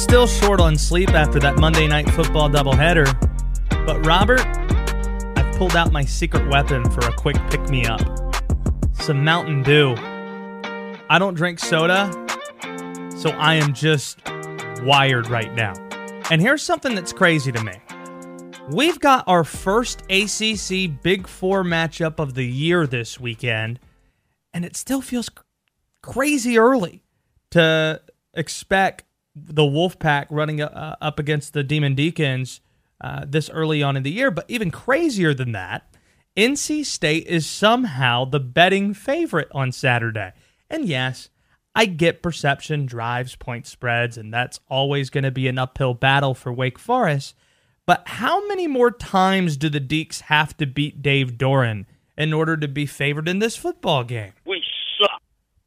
still short on sleep after that Monday Night Football doubleheader. But Robert, I've pulled out my secret weapon for a quick pick-me-up. Some Mountain Dew. I don't drink soda, so I am just wired right now. And here's something that's crazy to me. We've got our first ACC Big Four matchup of the year this weekend, and it still feels crazy early to expect the Wolfpack running up against the Demon Deacons this early on in the year. But even crazier than that, NC State is somehow the betting favorite on Saturday. And yes, I get perception drives point spreads, and that's always going to be an uphill battle for Wake Forest. But how many more times do the Deacs have to beat Dave Doran in order to be favored in this football game? We suck.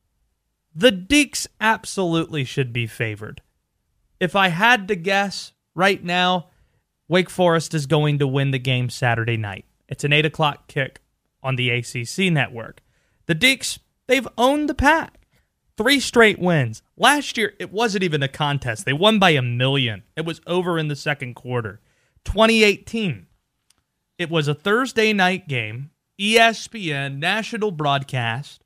The Deacs absolutely should be favored. If I had to guess right now, Wake Forest is going to win the game Saturday night. It's an 8 o'clock kick on the ACC network. The Deacs, they've owned the pack. 3 straight wins. Last year, it wasn't even a contest. They won by 1 million. It was over in the second quarter. 2018, it was a Thursday night game, ESPN, national broadcast,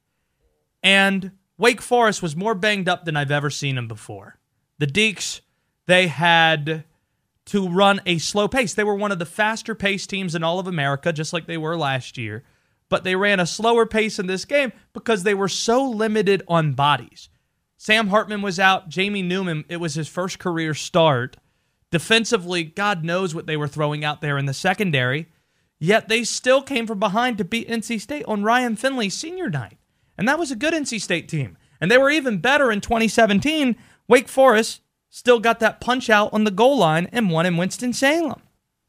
and Wake Forest was more banged up than I've ever seen them before. The Deacs, they had to run a slow pace. They were one of the faster-paced teams in all of America, just like they were last year, but they ran a slower pace in this game because they were so limited on bodies. Sam Hartman was out. Jamie Newman, it was his first career start. Defensively, God knows what they were throwing out there in the secondary, yet they still came from behind to beat NC State on Ryan Finley's senior night. And that was a good NC State team. And they were even better in 2017. Wake Forest still got that punch out on the goal line and won in Winston-Salem.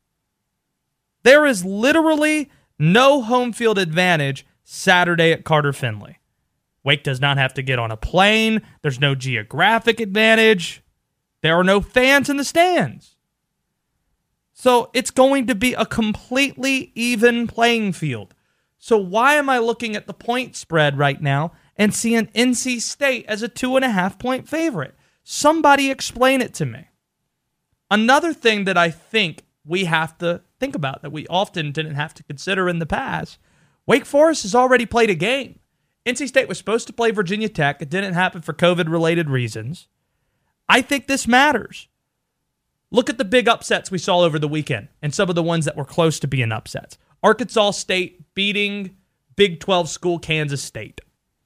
There is literally no home field advantage Saturday at Carter Finley. Wake does not have to get on a plane. There's no geographic advantage. There are no fans in the stands. So it's going to be a completely even playing field. So why am I looking at the point spread right now and seeing NC State as a 2.5-point favorite? Somebody explain it to me. Another thing that I think we have to think about that we often didn't have to consider in the past, Wake Forest has already played a game. NC State was supposed to play Virginia Tech. It didn't happen for COVID-related reasons. I think this matters. Look at the big upsets we saw over the weekend and some of the ones that were close to being upsets. Arkansas State beating Big 12 school Kansas State.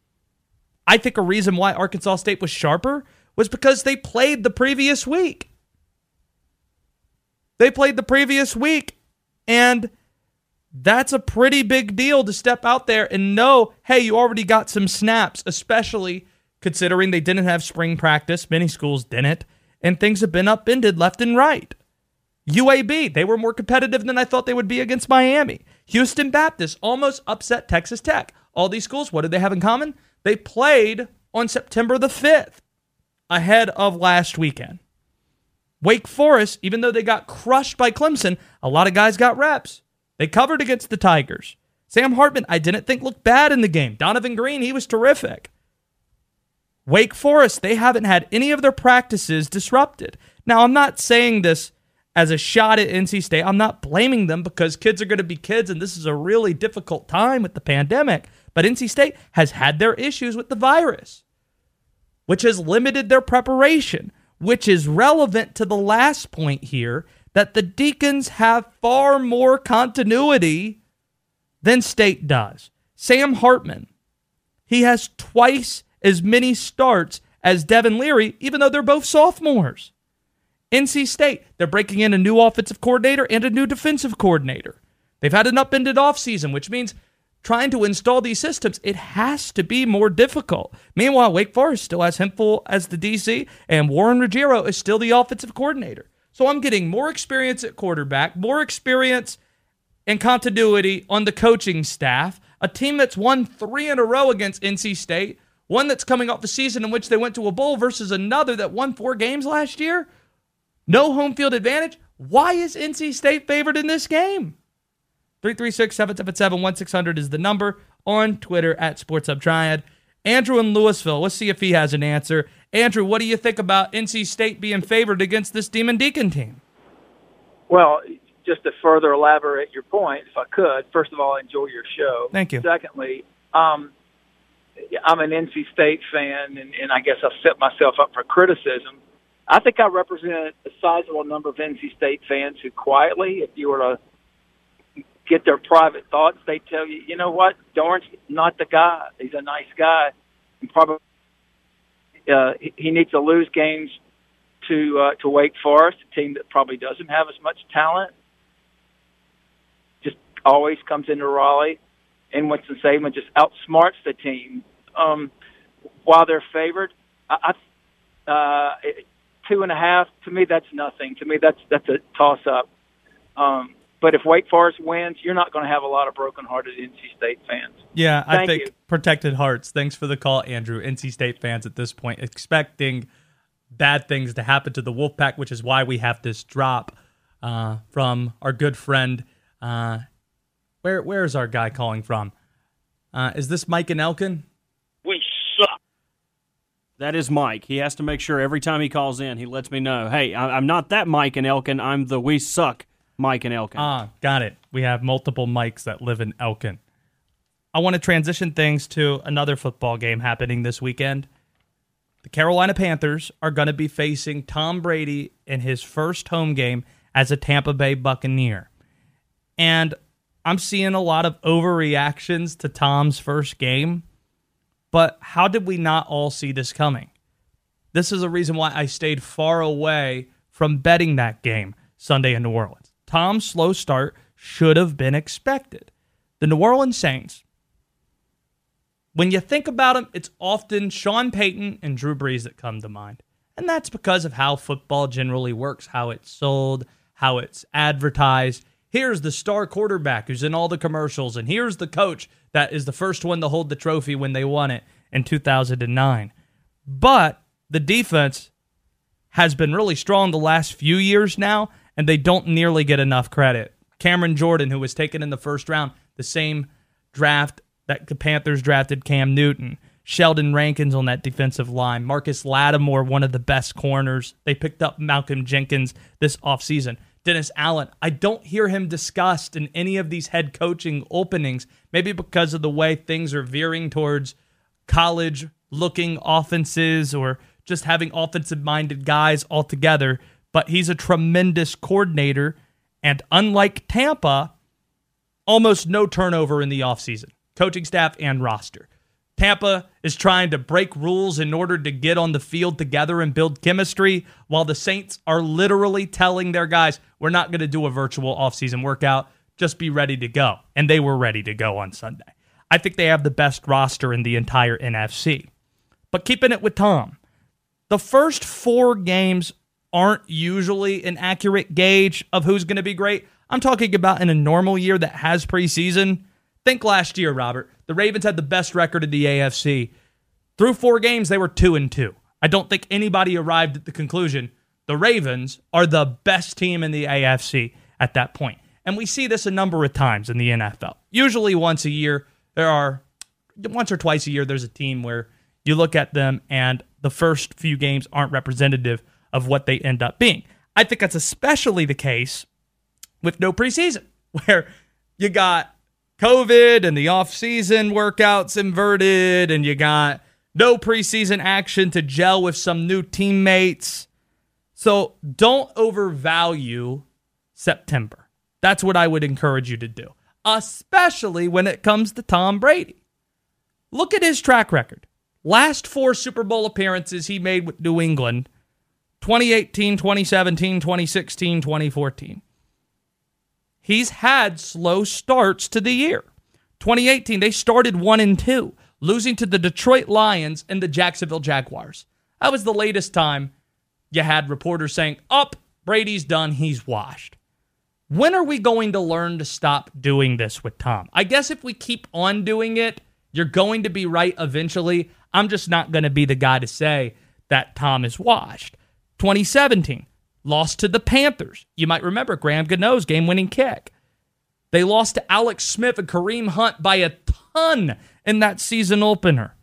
I think a reason why Arkansas State was sharper was because they played the previous week. And that's a pretty big deal to step out there and know, hey, you already got some snaps, especially considering they didn't have spring practice. Many schools didn't. And things have been upended left and right. UAB, they were more competitive than I thought they would be against Miami. Houston Baptist almost upset Texas Tech. All these schools, what did they have in common? They played on September the 5th, ahead of last weekend. Wake Forest, even though they got crushed by Clemson, a lot of guys got reps. They covered against the Tigers. Sam Hartman, I didn't think looked bad in the game. Donovan Green, he was terrific. Wake Forest, they haven't had any of their practices disrupted. Now, I'm not saying this as a shot at NC State. I'm not blaming them because kids are going to be kids, and this is a really difficult time with the pandemic. But NC State has had their issues with the virus, which has limited their preparation, which is relevant to the last point here, that the Deacons have far more continuity than State does. Sam Hartman, he has twice as many starts as Devin Leary, even though they're both sophomores. NC State, they're breaking in a new offensive coordinator and a new defensive coordinator. They've had an upended offseason, which means trying to install these systems, it has to be more difficult. Meanwhile, Wake Forest still has Hemphill as the DC, and Warren Ruggiero is still the offensive coordinator. So I'm getting more experience at quarterback, more experience and continuity on the coaching staff, a team that's won 3 in a row against NC State, one that's coming off a season in which they went to a bowl versus another that won 4 games last year. No home field advantage. Why is NC State favored in this game? 336-777-1600 is the number. On Twitter at SportsHubTriad. Andrew in Louisville. Let's see if he has an answer. Andrew, what do you think about NC State being favored against this Demon Deacon team? Well, just to further elaborate your point, if I could, first of all, enjoy your show. Thank you. Secondly, I'm an NC State fan, and I guess I've set myself up for criticism. I think I represent a sizable number of NC State fans who quietly, if you were to get their private thoughts, they tell you, you know what, Dorn's not the guy. He's a nice guy. And probably he needs to lose games to Wake Forest, a team that probably doesn't have as much talent. Just always comes into Raleigh, and Winston-Salem just outsmarts the team. While they're favored, 2.5, to me, that's nothing. To me, that's a toss-up. But if Wake Forest wins, you're not going to have a lot of broken-hearted NC State fans. Yeah, I think protected hearts. Thanks for the call, Andrew. NC State fans at this point expecting bad things to happen to the Wolfpack, which is why we have this drop from our good friend. Where is our guy calling from? Is this Mike and Elkin? We suck. That is Mike. He has to make sure every time he calls in, he lets me know, hey, I'm not that Mike and Elkin. I'm the We Suck Mike and Elkin. Got it. We have multiple Mikes that live in Elkin. I want to transition things to another football game happening this weekend. The Carolina Panthers are going to be facing Tom Brady in his first home game as a Tampa Bay Buccaneer. And I'm seeing a lot of overreactions to Tom's first game, but how did we not all see this coming? This is a reason why I stayed far away from betting that game Sunday in New Orleans. Tom's slow start should have been expected. The New Orleans Saints, when you think about them, it's often Sean Payton and Drew Brees that come to mind. And that's because of how football generally works, how it's sold, how it's advertised. Here's the star quarterback who's in all the commercials, and here's the coach that is the first one to hold the trophy when they won it in 2009. But the defense has been really strong the last few years now, and they don't nearly get enough credit. Cameron Jordan, who was taken in the first round, the same draft that the Panthers drafted Cam Newton. Sheldon Rankins on that defensive line. Marcus Lattimore, one of the best corners. They picked up Malcolm Jenkins this offseason. Dennis Allen, I don't hear him discussed in any of these head coaching openings, maybe because of the way things are veering towards college-looking offenses or just having offensive-minded guys altogether. But he's a tremendous coordinator, and unlike Tampa, almost no turnover in the offseason, coaching staff and roster. Tampa is trying to break rules in order to get on the field together and build chemistry, while the Saints are literally telling their guys, we're not going to do a virtual offseason workout, just be ready to go. And they were ready to go on Sunday. I think they have the best roster in the entire NFC. But keeping it with Tom, the first 4 games aren't usually an accurate gauge of who's going to be great. I'm talking about in a normal year that has preseason. Think last year, Robert. The Ravens had the best record in the AFC. Through 4 games, they were 2-2. I don't think anybody arrived at the conclusion the Ravens are the best team in the AFC at that point. And we see this a number of times in the NFL. Usually once or twice a year, there's a team where you look at them and the first few games aren't representative of what they end up being. I think that's especially the case with no preseason, where you got COVID and the off-season workouts inverted, and you got no preseason action to gel with some new teammates. So don't overvalue September. That's what I would encourage you to do, especially when it comes to Tom Brady. Look at his track record. Last 4 Super Bowl appearances he made with New England, 2018, 2017, 2016, 2014. He's had slow starts to the year. 2018, they started 1-2, losing to the Detroit Lions and the Jacksonville Jaguars. That was the latest time you had reporters saying, Brady's done, he's washed. When are we going to learn to stop doing this with Tom? I guess if we keep on doing it, you're going to be right eventually. I'm just not going to be the guy to say that Tom is washed. 2017, lost to the Panthers. You might remember Graham Gano's game-winning kick. They lost to Alex Smith and Kareem Hunt by a ton in that season opener.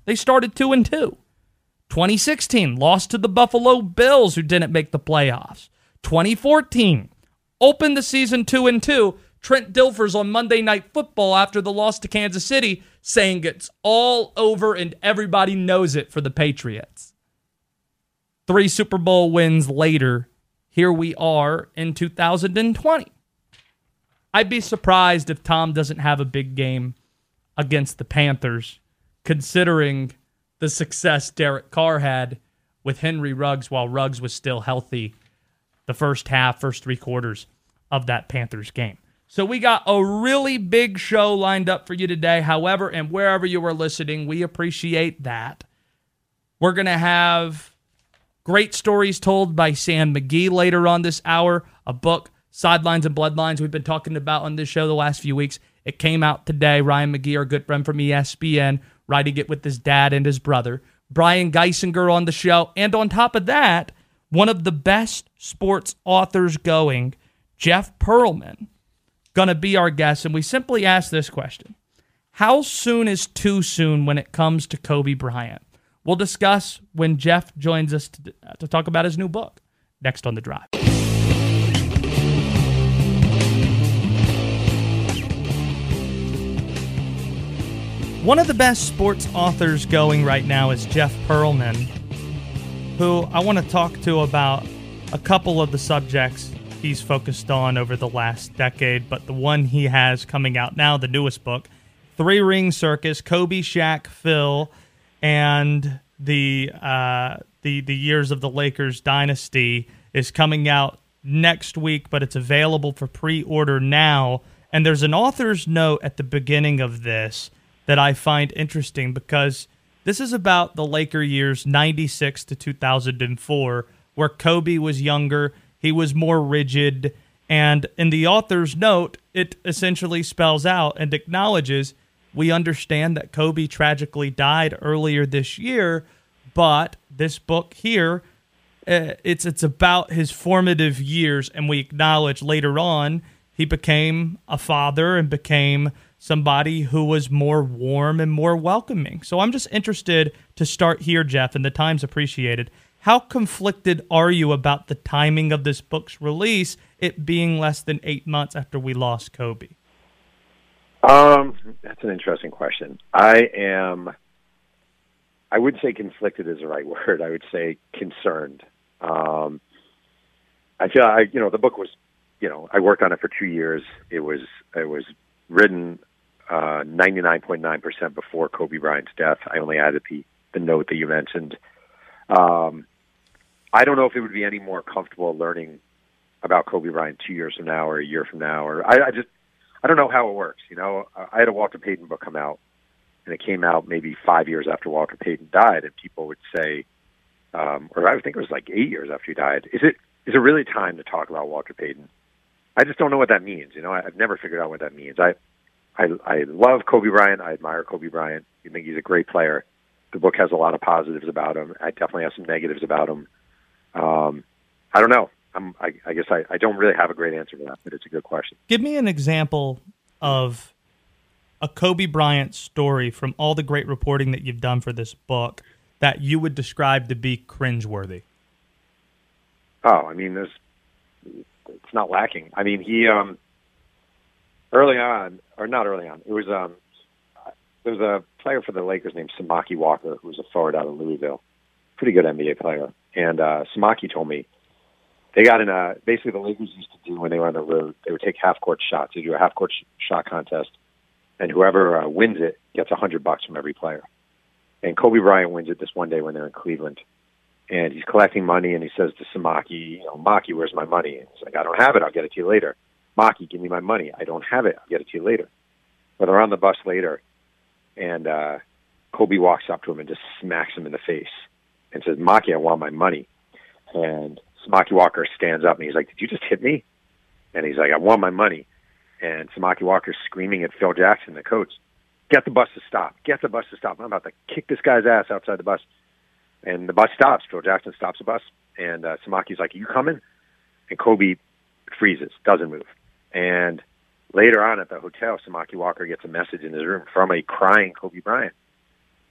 They started 2-2. 2016, lost to the Buffalo Bills, who didn't make the playoffs. 2014, opened the season 2-2. Trent Dilfer's on Monday Night Football after the loss to Kansas City, saying it's all over and everybody knows it for the Patriots. 3 Super Bowl wins later, here we are in 2020. I'd be surprised if Tom doesn't have a big game against the Panthers, considering the success Derek Carr had with Henry Ruggs while Ruggs was still healthy the first 3 quarters of that Panthers game. So we got a really big show lined up for you today. However, and wherever you are listening, we appreciate that. We're going to have great stories told by Sam McGee later on this hour, a book, Sidelines and Bloodlines, we've been talking about on this show the last few weeks. It came out today. Ryan McGee, our good friend from ESPN, writing it with his dad and his brother. Brian Geisinger on the show. And on top of that, one of the best sports authors going, Jeff Pearlman, going to be our guest. And we simply ask this question: how soon is too soon when it comes to Kobe Bryant? We'll discuss when Jeff joins us to talk about his new book next on The Drive. One of the best sports authors going right now is Jeff Pearlman, who I want to talk to about a couple of the subjects he's focused on over the last decade, but the one he has coming out now, the newest book, Three Ring Circus, Kobe, Shaq, Phil, and the years of the Lakers dynasty, is coming out next week, but it's available for pre-order now. And there's an author's note at the beginning of this that I find interesting, because this is about the Laker years 96 to 2004, where Kobe was younger, he was more rigid, and in the author's note, it essentially spells out and acknowledges, we understand that Kobe tragically died earlier this year, but this book here, it's about his formative years, and we acknowledge later on he became a father and became somebody who was more warm and more welcoming. So I'm just interested to start here, Jeff, and the time's appreciated. How conflicted are you about the timing of this book's release, it being less than 8 months after we lost Kobe? That's an interesting question. I wouldn't say conflicted is the right word. I would say concerned. I feel the book was, I worked on it for 2 years. It was written 99.9% before Kobe Bryant's death. I only added the note that you mentioned. I don't know if it would be any more comfortable learning about Kobe Bryant 2 years from now or a year from now, or I don't know how it works. I had a Walter Payton book come out, and it came out maybe 5 years after Walter Payton died, and people would say, or I would think it was like 8 years after he died, is it really time to talk about Walter Payton? I just don't know what that means. I've never figured out what that means. I love Kobe Bryant. I admire Kobe Bryant. I think he's a great player. The book has a lot of positives about him. I definitely have some negatives about him. I don't know. I guess I don't really have a great answer for that, but it's a good question. Give me an example of a Kobe Bryant story from all the great reporting that you've done for this book that you would describe to be cringeworthy. Oh, I mean, it's not lacking. I mean, he early on, or not early on, it was there was a player for the Lakers named Samaki Walker, who was a forward out of Louisville, pretty good NBA player. And Samaki told me they got in basically the Lakers used to do when they were on the road, they would take half-court shots. They do a half-court shot contest, and whoever wins it gets $100 from every player. And Kobe Bryant wins it this one day when they're in Cleveland. And he's collecting money, and he says to Samaki, Maki, where's my money? And he's like, I don't have it. I'll get it to you later. Maki, give me my money. I don't have it. I'll get it to you later. But they're on the bus later, and Kobe walks up to him and just smacks him in the face and says, Maki, I want my money. And Samaki Walker stands up, and he's like, did you just hit me? And he's like, I want my money. And Samaki Walker's screaming at Phil Jackson, the coach, get the bus to stop. Get the bus to stop. I'm about to kick this guy's ass outside the bus. And the bus stops. Phil Jackson stops the bus. And Samaki's like, are you coming? And Kobe freezes, doesn't move. And later on at the hotel, Samaki Walker gets a message in his room from a crying Kobe Bryant.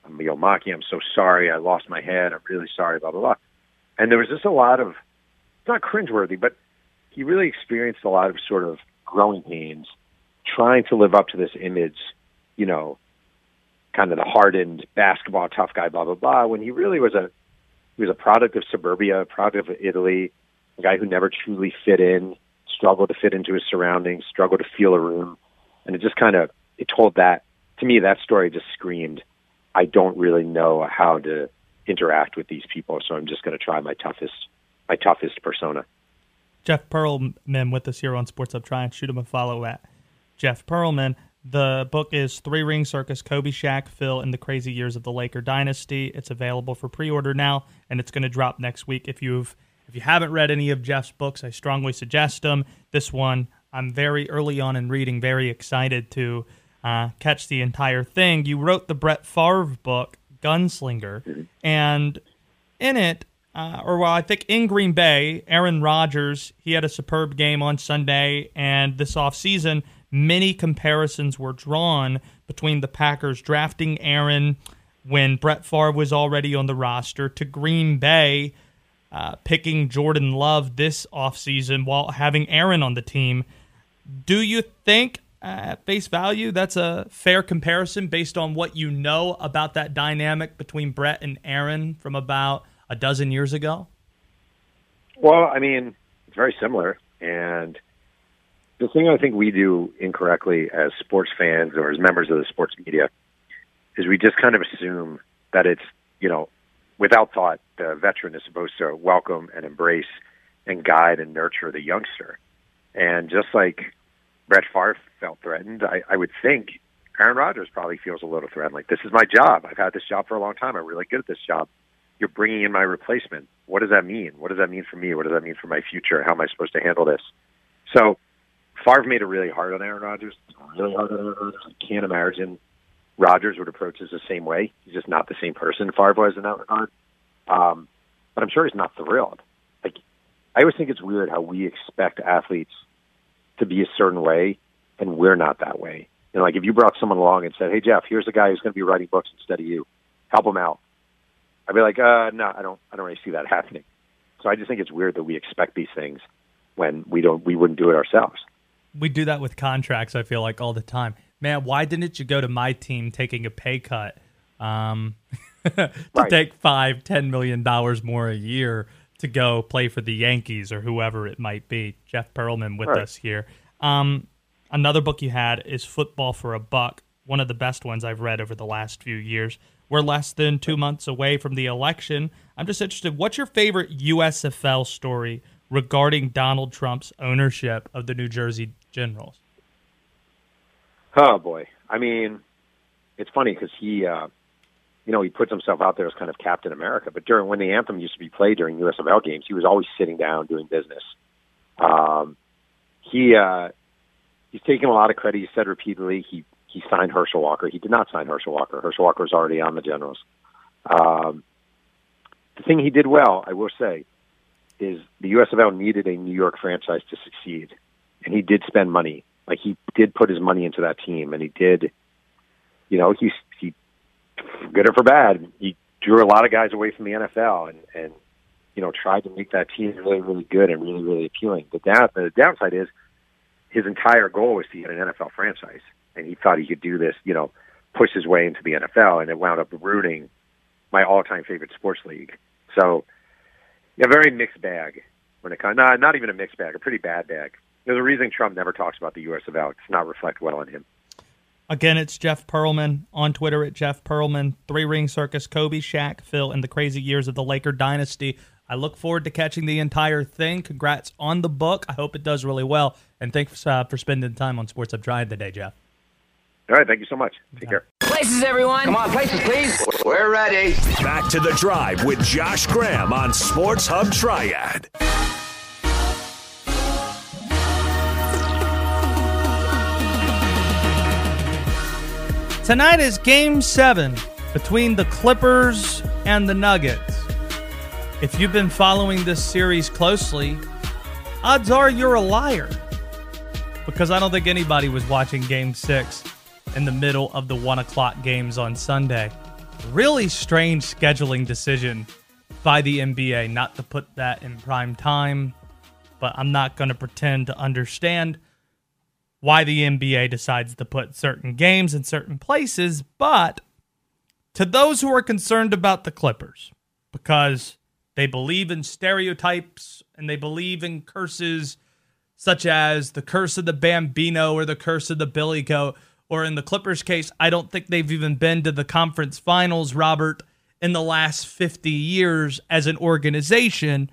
Maki, I'm so sorry. I lost my head. I'm really sorry, blah, blah, blah. And there was just a lot of, it's not cringeworthy, but he really experienced a lot of sort of growing pains trying to live up to this image, you know, kind of the hardened basketball tough guy, blah, blah, blah, when he really was a product of suburbia, a product of Italy, a guy who never truly fit in, struggled to fit into his surroundings, struggled to feel a room. And it just kind of, it told that, to me, that story just screamed, I don't really know how to interact with these people, so I'm just going to try my toughest persona. Jeff Pearlman with us here on Sports Hub. Try and shoot him a follow at Jeff Pearlman. The book is Three Ring Circus, Kobe, Shaq, Phil, and the Crazy Years of the Laker Dynasty. It's available for pre-order now, and it's going to drop next week. If you haven't read any of Jeff's books, I strongly suggest them. This one, I'm very early on in reading, very excited to catch the entire thing. You wrote the Brett Favre book, Gunslinger, and in it, I think in Green Bay, Aaron Rodgers, he had a superb game on Sunday, and this offseason, many comparisons were drawn between the Packers drafting Aaron when Brett Favre was already on the roster to Green Bay picking Jordan Love this offseason while having Aaron on the team. Do you think, at face value, that's a fair comparison based on what you know about that dynamic between Brett and Aaron from about a dozen years ago? Well, I mean, it's very similar. And the thing I think we do incorrectly as sports fans or as members of the sports media is we just kind of assume that it's, you know, without thought, the veteran is supposed to welcome and embrace and guide and nurture the youngster. And just like Brett Favre felt threatened, I would think Aaron Rodgers probably feels a little threatened. Like, this is my job. I've had this job for a long time. I'm really good at this job. You're bringing in my replacement. What does that mean? What does that mean for me? What does that mean for my future? How am I supposed to handle this? So Favre made it really hard on Aaron Rodgers. Really hard on Aaron Rodgers. I can't imagine Rodgers would approach this the same way. He's just not the same person Favre was in that regard. But I'm sure he's not thrilled. Like, I always think it's weird how we expect athletes to be a certain way, and we're not that way. You know, like if you brought someone along and said, "Hey Jeff, here's a guy who's going to be writing books instead of you. Help him out." I'd be like, "No, I don't really see that happening." So I just think it's weird that we expect these things when we wouldn't do it ourselves. We do that with contracts, I feel like, all the time. Man, why didn't you go to my team taking a pay cut to Right. take $5-10 million more a year to go play for the Yankees or whoever it might be? Jeff Pearlman with Right. us here. Another book you had is Football for a Buck, one of the best ones I've read over the last few years. We're less than 2 months away from the election. I'm just interested, what's your favorite USFL story regarding Donald Trump's ownership of the New Jersey Generals? Oh boy. I mean, it's funny because he puts himself out there as kind of Captain America, but when the anthem used to be played during USFL games, he was always sitting down doing business. He's taken a lot of credit. He said repeatedly he signed Herschel Walker. He did not sign Herschel Walker. Herschel Walker was already on the Generals. The thing he did well, I will say, is the USFL needed a New York franchise to succeed, and he did spend money. Like, he did put his money into that team, and he did, he for good or for bad, he drew a lot of guys away from the NFL and tried to make that team really, really good and really, really appealing. The downside is his entire goal was to get an NFL franchise, and he thought he could do this, push his way into the NFL, and it wound up ruining my all-time favorite sports league. So, a very mixed bag when it comes. Not even a mixed bag, a pretty bad bag. There's a reason Trump never talks about the USFL. It does not reflect well on him. Again, it's Jeff Pearlman on Twitter at Jeff Pearlman. Three Ring Circus, Kobe, Shaq, Phil, and the Crazy Years of the Laker Dynasty. I look forward to catching the entire thing. Congrats on the book. I hope it does really well. And thanks for spending time on Sports Hub Triad today, Jeff. All right, thank you so much. Take care. Places, everyone. Come on, places, please. We're ready. Back to the Drive with Josh Graham on Sports Hub Triad. Tonight is Game 7 between the Clippers and the Nuggets. If you've been following this series closely, odds are you're a liar, because I don't think anybody was watching Game 6 in the middle of the 1 o'clock games on Sunday. Really strange scheduling decision by the NBA not to put that in prime time, but I'm not going to pretend to understand why the NBA decides to put certain games in certain places. But to those who are concerned about the Clippers, because they believe in stereotypes and they believe in curses such as the curse of the Bambino or the curse of the Billy Goat, or in the Clippers case, I don't think they've even been to the conference finals, Robert, in the last 50 years as an organization.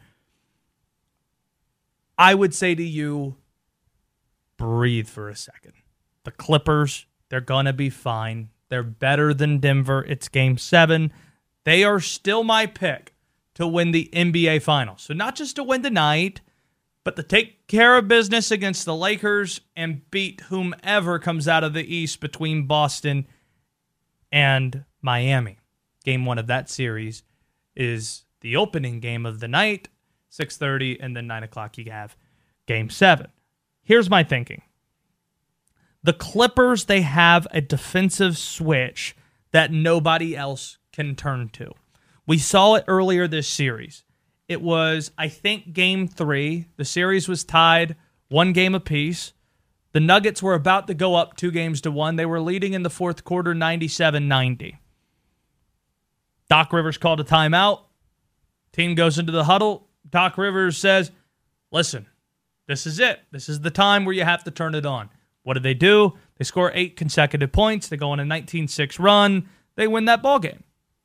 I would say to you, breathe for a second. The Clippers, they're going to be fine. They're better than Denver. It's Game 7. They are still my pick to win the NBA Finals. So not just to win tonight, but to take care of business against the Lakers and beat whomever comes out of the East between Boston and Miami. Game 1 of that series is the opening game of the night, 6:30, and then 9 o'clock you have Game 7. Here's my thinking. The Clippers, they have a defensive switch that nobody else can turn to. We saw it earlier this series. It was, I think, Game 3. The series was tied 1 game apiece. The Nuggets were about to go up 2-1. They were leading in the fourth quarter 97-90. Doc Rivers called a timeout. Team goes into the huddle. Doc Rivers says, listen, this is it. This is the time where you have to turn it on. What do? They score 8 consecutive points. They go on a 19-6 run. They win that ballgame.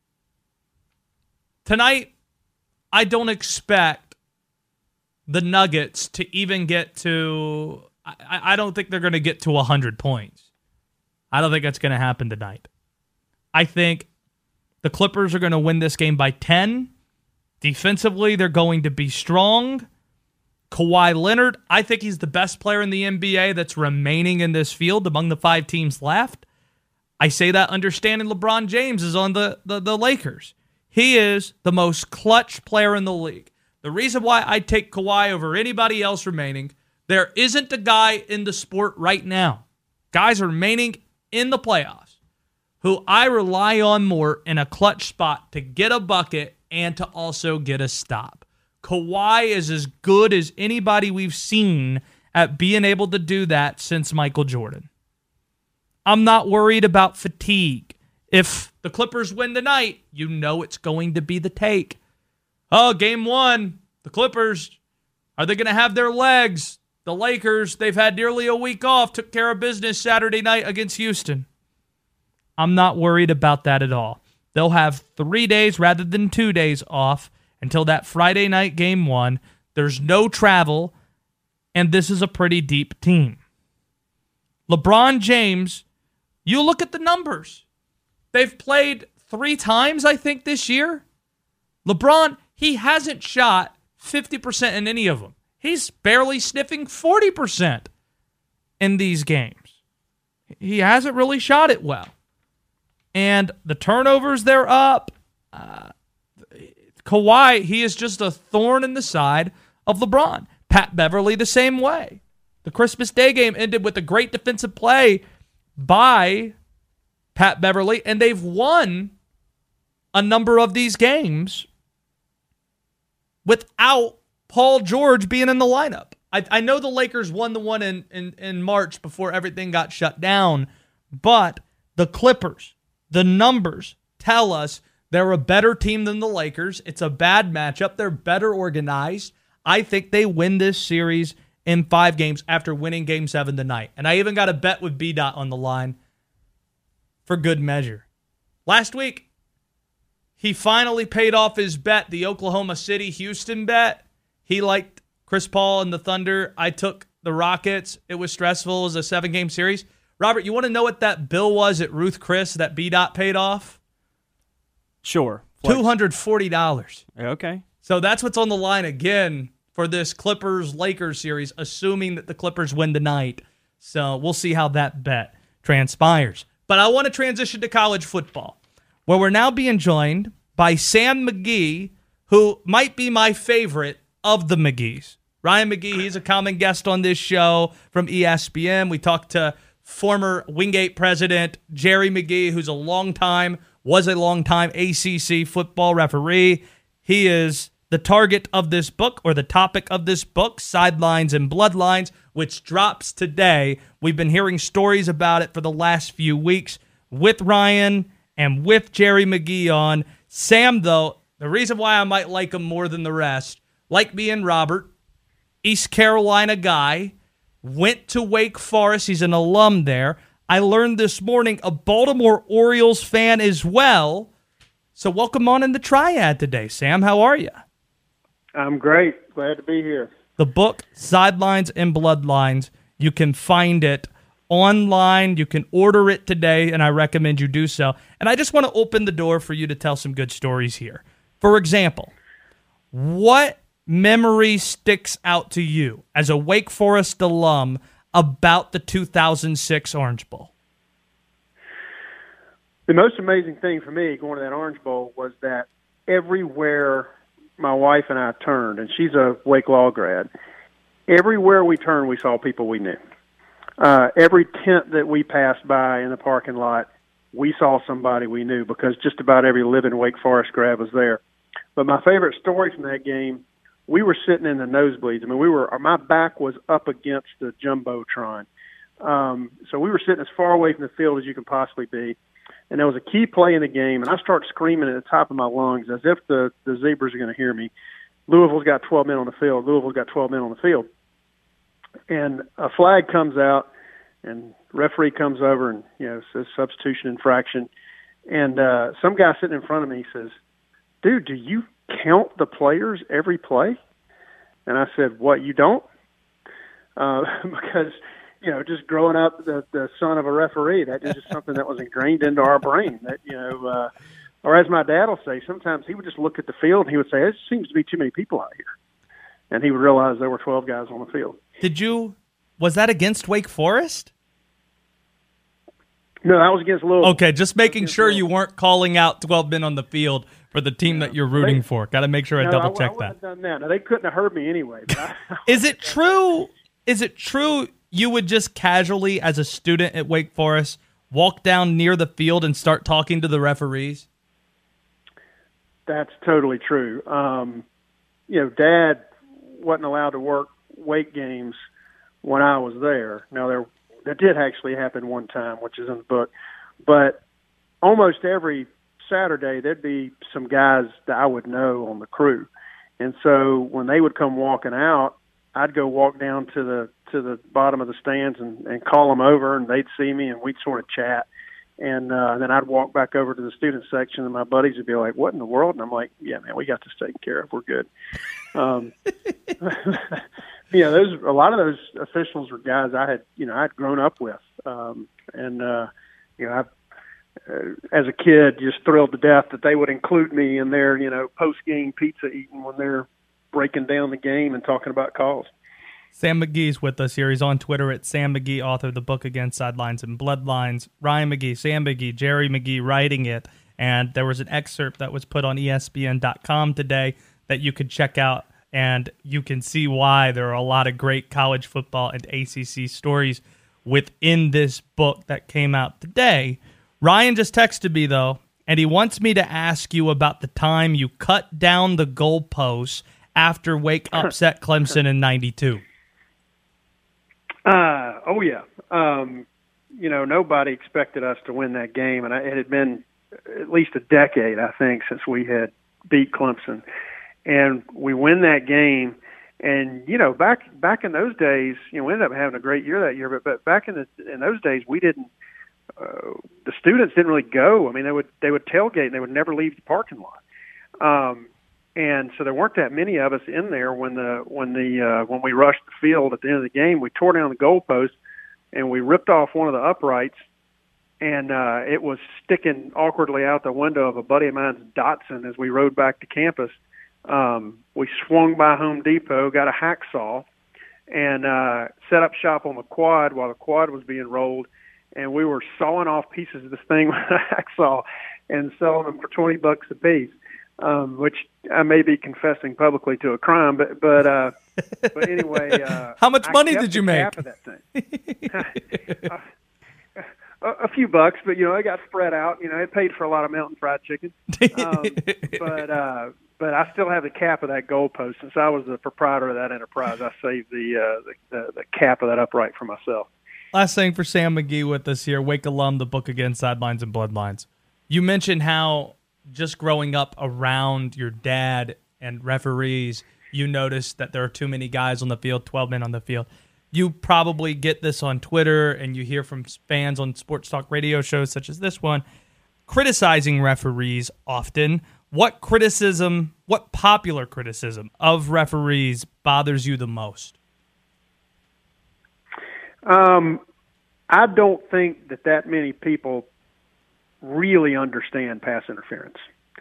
Tonight, I don't expect the Nuggets to even get to... I don't think they're going to get to 100 points. I don't think that's going to happen tonight. I think the Clippers are going to win this game by 10. Defensively, they're going to be strong. Kawhi Leonard, I think he's the best player in the NBA that's remaining in this field among the 5 teams left. I say that understanding LeBron James is on the Lakers. He is the most clutch player in the league. The reason why I take Kawhi over anybody else remaining, there isn't a guy in the sport right now, guys remaining in the playoffs, who I rely on more in a clutch spot to get a bucket and to also get a stop. Kawhi is as good as anybody we've seen at being able to do that since Michael Jordan. I'm not worried about fatigue. If the Clippers win tonight, you know it's going to be the take. Oh, Game 1, the Clippers, are they going to have their legs? The Lakers, they've had nearly a week off, took care of business Saturday night against Houston. I'm not worried about that at all. They'll have 3 days rather than 2 days off until that Friday night Game 1. There's no travel, and this is a pretty deep team. LeBron James, you look at the numbers. They've played 3 times, I think, this year. LeBron, he hasn't shot 50% in any of them. He's barely sniffing 40% in these games. He hasn't really shot it well. And the turnovers, they're up. Kawhi, he is just a thorn in the side of LeBron. Pat Beverly, the same way. The Christmas Day game ended with a great defensive play by Pat Beverly, and they've won a number of these games without Paul George being in the lineup. I know the Lakers won the one in March before everything got shut down, but the Clippers, the numbers tell us they're a better team than the Lakers. It's a bad matchup. They're better organized. I think they win this series in 5 games after winning Game 7 tonight. And I even got a bet with B-Dot on the line for good measure. Last week, he finally paid off his bet, the Oklahoma City-Houston bet. He liked Chris Paul and the Thunder. I took the Rockets. It was stressful. It was a 7-game series. Robert, you want to know what that bill was at Ruth Chris that B-Dot paid off? Sure. $240. Okay. So that's what's on the line again for this Clippers-Lakers series, assuming that the Clippers win tonight. So we'll see how that bet transpires. But I want to transition to college football, where we're now being joined by Sam McGee, who might be my favorite of the McGees. Ryan McGee, he's a common guest on this show from ESPN. We talked to former Wingate president Jerry McGee, who's a longtime was a longtime ACC football referee. He is the target of this book, or the topic of this book, Sidelines and Bloodlines, which drops today. We've been hearing stories about it for the last few weeks with Ryan and with Jerry McGee on. Sam, though, the reason why I might like him more than the rest, like me and Robert, East Carolina guy, went to Wake Forest. He's an alum there. I learned this morning a Baltimore Orioles fan as well. So welcome on in the Triad today, Sam. How are you? I'm great. Glad to be here. The book, Sidelines and Bloodlines, you can find it online. You can order it today, and I recommend you do so. And I just want to open the door for you to tell some good stories here. For example, what memory sticks out to you as a Wake Forest alum about the 2006 Orange Bowl? The most amazing thing for me going to that Orange Bowl was that everywhere my wife and I turned, and she's a Wake Law grad, everywhere we turned we saw people we knew. Every tent that we passed by in the parking lot, we saw somebody we knew because just about every living Wake Forest grad was there. But my favorite story from that game, we were sitting in the nosebleeds. I mean, my back was up against the Jumbotron. So we were sitting as far away from the field as you could possibly be. And there was a key play in the game, and I start screaming at the top of my lungs as if the Zebras are going to hear me. Louisville's got 12 men on the field. Louisville's got 12 men on the field. And a flag comes out, and referee comes over and, says substitution infraction. And some guy sitting in front of me says, "Dude, do you count the players every play?" And I said, "What, you don't?" Because, just growing up the son of a referee, that is just something that was ingrained into our brain. That, or as my dad will say, sometimes he would just look at the field and he would say, "It seems to be too many people out here." And he would realize there were 12 guys on the field. Was that against Wake Forest? No, that was against Louisville. Okay, just making sure you weren't calling out 12 men on the field for the team that you're rooting for. Got to make sure I double check that. I wouldn't have done that. Now, they couldn't have heard me anyway. But Is it true you would just casually, as a student at Wake Forest, walk down near the field and start talking to the referees? That's totally true. Dad wasn't allowed to work Wake games when I was there. Now, that did actually happen one time, which is in the book. But almost every Saturday, there'd be some guys that I would know on the crew. And so when they would come walking out, I'd go walk down to the bottom of the stands and call them over, and they'd see me, and we'd sort of chat. And then I'd walk back over to the student section, and my buddies would be like, "What in the world?" And I'm like, "Yeah, man, we got this taken care of. We're good." A lot of those officials were guys I'd grown up with, I as a kid, just thrilled to death that they would include me in their post-game pizza eating when they're breaking down the game and talking about calls. Sam McGee's with us here. He's on Twitter at Sam McGee, author of the book Against Sidelines and Bloodlines. Ryan McGee, Sam McGee, Jerry McGee writing it. And there was an excerpt that was put on ESPN.com today that you could check out, and you can see why there are a lot of great college football and ACC stories within this book that came out today. Ryan just texted me, though, and he wants me to ask you about the time you cut down the goalposts after Wake upset Clemson in 92. Oh, yeah. Nobody expected us to win that game, and it had been at least a decade, I think, since we had beat Clemson. And we win that game, and, back in those days, we ended up having a great year that year, but back in those days, we didn't the students didn't really go. I mean, they would tailgate and they would never leave the parking lot. And so there weren't that many of us in there when we rushed the field at the end of the game. We tore down the goalpost and we ripped off one of the uprights, and it was sticking awkwardly out the window of a buddy of mine's Datsun as we rode back to campus. We swung by Home Depot, got a hacksaw, and set up shop on the quad while the quad was being rolled. And we were sawing off pieces of this thing with a hacksaw and selling them for $20 a piece, which I may be confessing publicly to a crime. But anyway, how much money did you make? Half of that thing. a few bucks, but it got spread out. It paid for a lot of mountain fried chicken. But I still have the cap of that goalpost. Since I was the proprietor of that enterprise, I saved the cap of that upright for myself. Last thing for Sam McGee with us here, Wake alum, the book again, Sidelines and Bloodlines. You mentioned how just growing up around your dad and referees, you noticed that there are too many guys on the field, 12 men on the field. You probably get this on Twitter, and you hear from fans on sports talk radio shows such as this one, criticizing referees often. What popular criticism of referees bothers you the most? I don't think that many people really understand pass interference.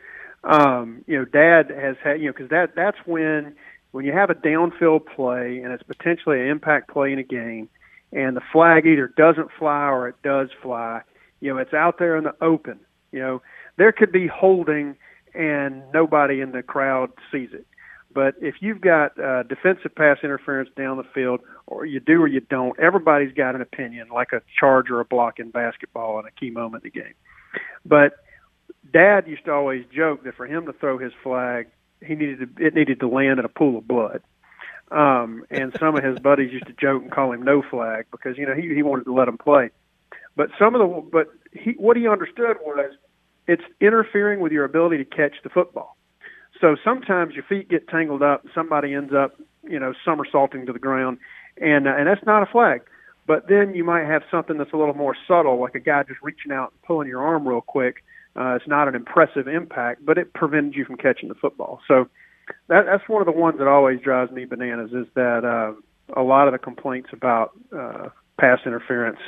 Dad has had, because that's when you have a downfield play and it's potentially an impact play in a game, and the flag either doesn't fly or it does fly. It's out there in the open. There could be holding and nobody in the crowd sees it. But if you've got defensive pass interference down the field, or you do or you don't, everybody's got an opinion, like a charge or a block in basketball in a key moment in the game. But Dad used to always joke that for him to throw his flag, it needed to land in a pool of blood. And some of his buddies used to joke and call him no flag because he wanted to let him play. But what he understood was it's interfering with your ability to catch the football. So sometimes your feet get tangled up, somebody ends up, somersaulting to the ground, and that's not a flag. But then you might have something that's a little more subtle, like a guy just reaching out and pulling your arm real quick. It's not an impressive impact, but it prevented you from catching the football. So that's one of the ones that always drives me bananas, is that a lot of the complaints about pass interference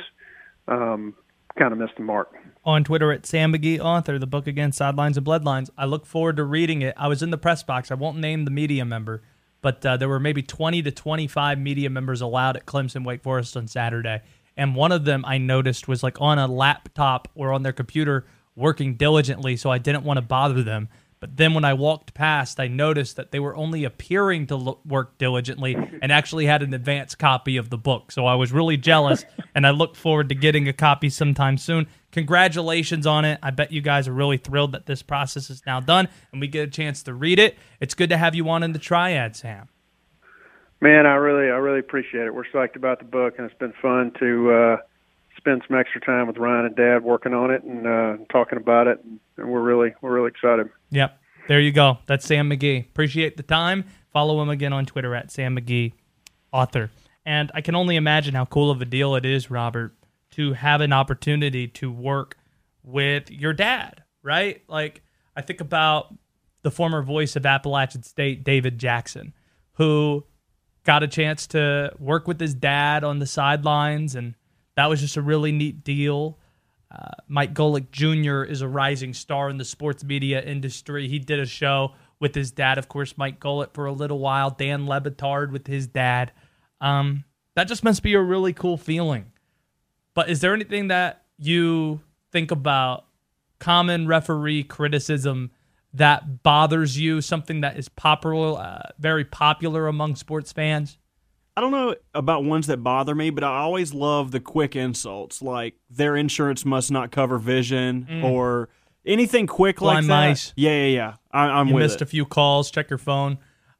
kind of missed the mark. On Twitter at Sam McGee, author, the book again, Sidelines and Bloodlines. I look forward to reading it. I was in the press box. I won't name the media member, but there were maybe 20 to 25 media members allowed at Clemson Wake Forest on Saturday. And one of them I noticed was like on a laptop or on their computer working diligently, so I didn't want to bother them. But then when I walked past, I noticed that they were only appearing to work diligently and actually had an advanced copy of the book. So I was really jealous, and I look forward to getting a copy sometime soon. Congratulations on it. I bet you guys are really thrilled that this process is now done, and we get a chance to read it. It's good to have you on in the Triad, Sam. Man, I really appreciate it. We're psyched about the book, and it's been fun to spend some extra time with Ryan and Dad working on it and talking about it, and we're really excited. Yep, there you go. That's Sam McGee. Appreciate the time. Follow him again on Twitter at Sam McGee, author. And I can only imagine how cool of a deal it is, Robert, to have an opportunity to work with your dad, right? Like, I think about the former voice of Appalachian State, David Jackson, who got a chance to work with his dad on the sidelines, and that was just a really neat deal. Mike Golick Jr. is a rising star in the sports media industry. He did a show with his dad, of course, Mike Golick, for a little while. Dan Le Batard with his dad. That just must be a really cool feeling. But is there anything that you think about common referee criticism that bothers you, something that is popular, very popular among sports fans? I don't know about ones that bother me, but I always love the quick insults, like their insurance must not cover vision or anything quick Blind like that. mice. Yeah. I'm you with missed it. a few calls. Check your phone.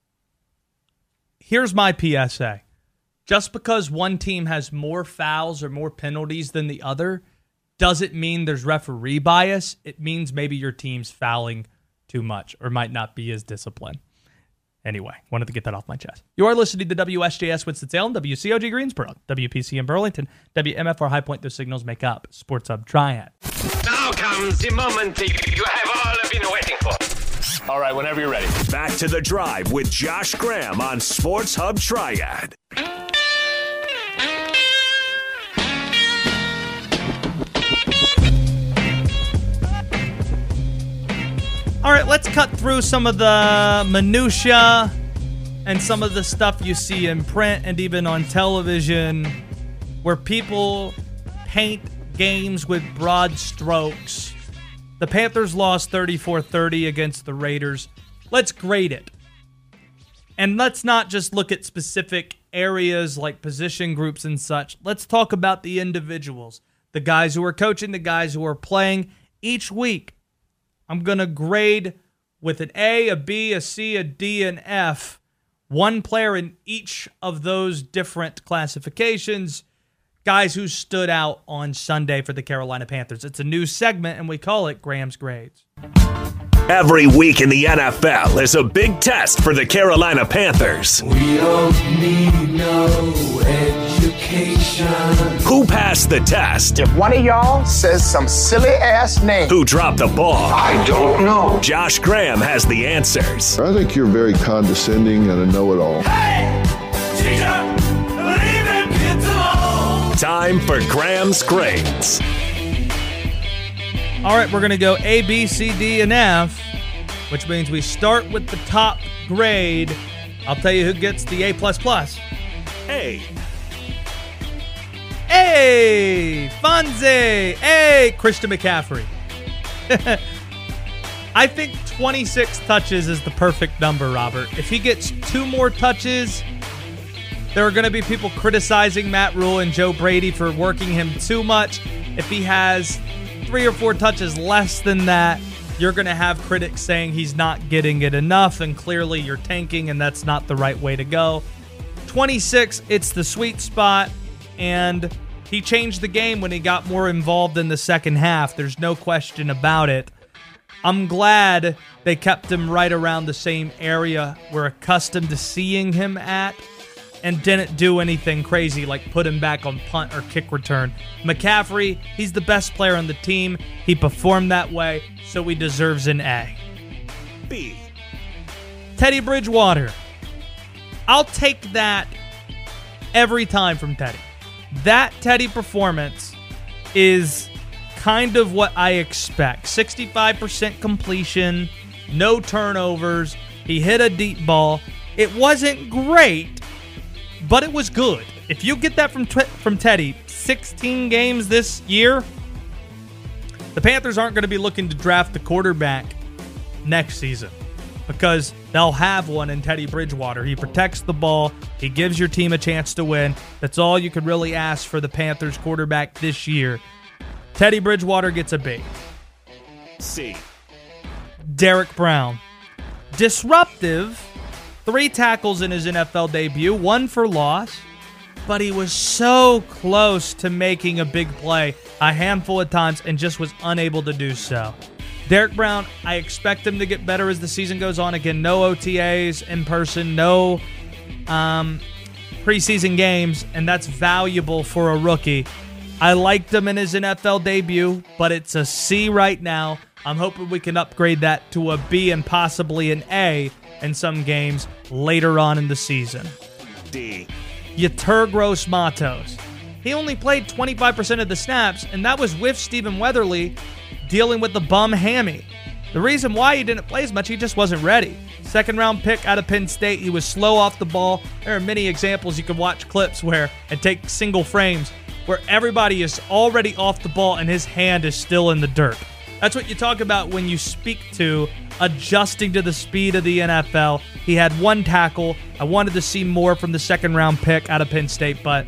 Here's my PSA. Just because one team has more fouls or more penalties than the other doesn't mean there's referee bias. It means maybe your team's fouling too much or might not be as disciplined. Anyway, wanted to get that off my chest. You are listening to WSJS Winston-Salem, WCOG Greensboro, WPC in Burlington, WMFR High Point. Those signals make up Sports Hub Triad. Now comes the moment you have all been waiting for. All right, whenever you're ready. Back to the Drive with Josh Graham on Sports Hub Triad. All right, let's cut through some of the minutia and some of the stuff you see in print and even on television where people paint games with broad strokes. The Panthers lost 34-30 against the Raiders. Let's grade it. And let's not just look at specific areas like position groups and such. Let's talk about the individuals. the guys who are coaching, the guys who are playing. Each week, I'm going to grade with an A, a B, a C, a D, an F, one player in each of those different classifications, guys who stood out on Sunday for the Carolina Panthers. It's a new segment, and we call it Graham's Grades. Every week in the NFL is a big test for the Carolina Panthers. We don't need no education. Who passed the test? If one of y'all says some silly-ass name. Who dropped the ball? I don't know. Josh Graham has the answers. I think you're very condescending and a know-it-all. Hey, teacher, leave them kids alone. Time for Graham's Grades. All right, we're going to go A, B, C, D, and F, which means we start with the top grade. I'll tell you who gets the A++. A. A, Fonzie. A, Christian McCaffrey. I think 26 touches is the perfect number, Robert. If he gets 2 more touches, there are going to be people criticizing Matt Rule and Joe Brady for working him too much. If he has 3 or 4 touches less than that, you're going to have critics saying he's not getting it enough, and clearly you're tanking, and that's not the right way to go. 26, it's the sweet spot, and he changed the game when he got more involved in the second half. There's no question about it. I'm glad they kept him right around the same area we're accustomed to seeing him at, and didn't do anything crazy like put him back on punt or kick return. McCaffrey, he's the best player on the team. He performed that way, so he deserves an A. B. Teddy Bridgewater. I'll take that every time from Teddy. That Teddy performance is kind of what I expect. 65% completion, no turnovers. He hit a deep ball. It wasn't great, but it was good. If you get that from Teddy, 16 games this year, the Panthers aren't going to be looking to draft the quarterback next season because they'll have one in Teddy Bridgewater. He protects the ball. He gives your team a chance to win. That's all you could really ask for the Panthers quarterback this year. Teddy Bridgewater gets a B. C. Derek Brown. Disruptive. 3 tackles in his NFL debut, 1 for loss, but he was so close to making a big play a handful of times and just was unable to do so. Derek Brown, I expect him to get better as the season goes on. Again, no OTAs in person, no preseason games, and that's valuable for a rookie. I liked him in his NFL debut, but it's a C right now. I'm hoping we can upgrade that to a B and possibly an A in some games later on in the season. D. Yetur Gross-Matos. He only played 25% of the snaps, and that was with Stephen Weatherly dealing with the bum hammy. The reason why he didn't play as much, he just wasn't ready. Second-round pick out of Penn State. He was slow off the ball. There are many examples you can watch clips where, and take single frames, where everybody is already off the ball and his hand is still in the dirt. That's what you talk about when you speak to adjusting to the speed of the NFL. He had 1 tackle. I wanted to see more from the second-round pick out of Penn State, but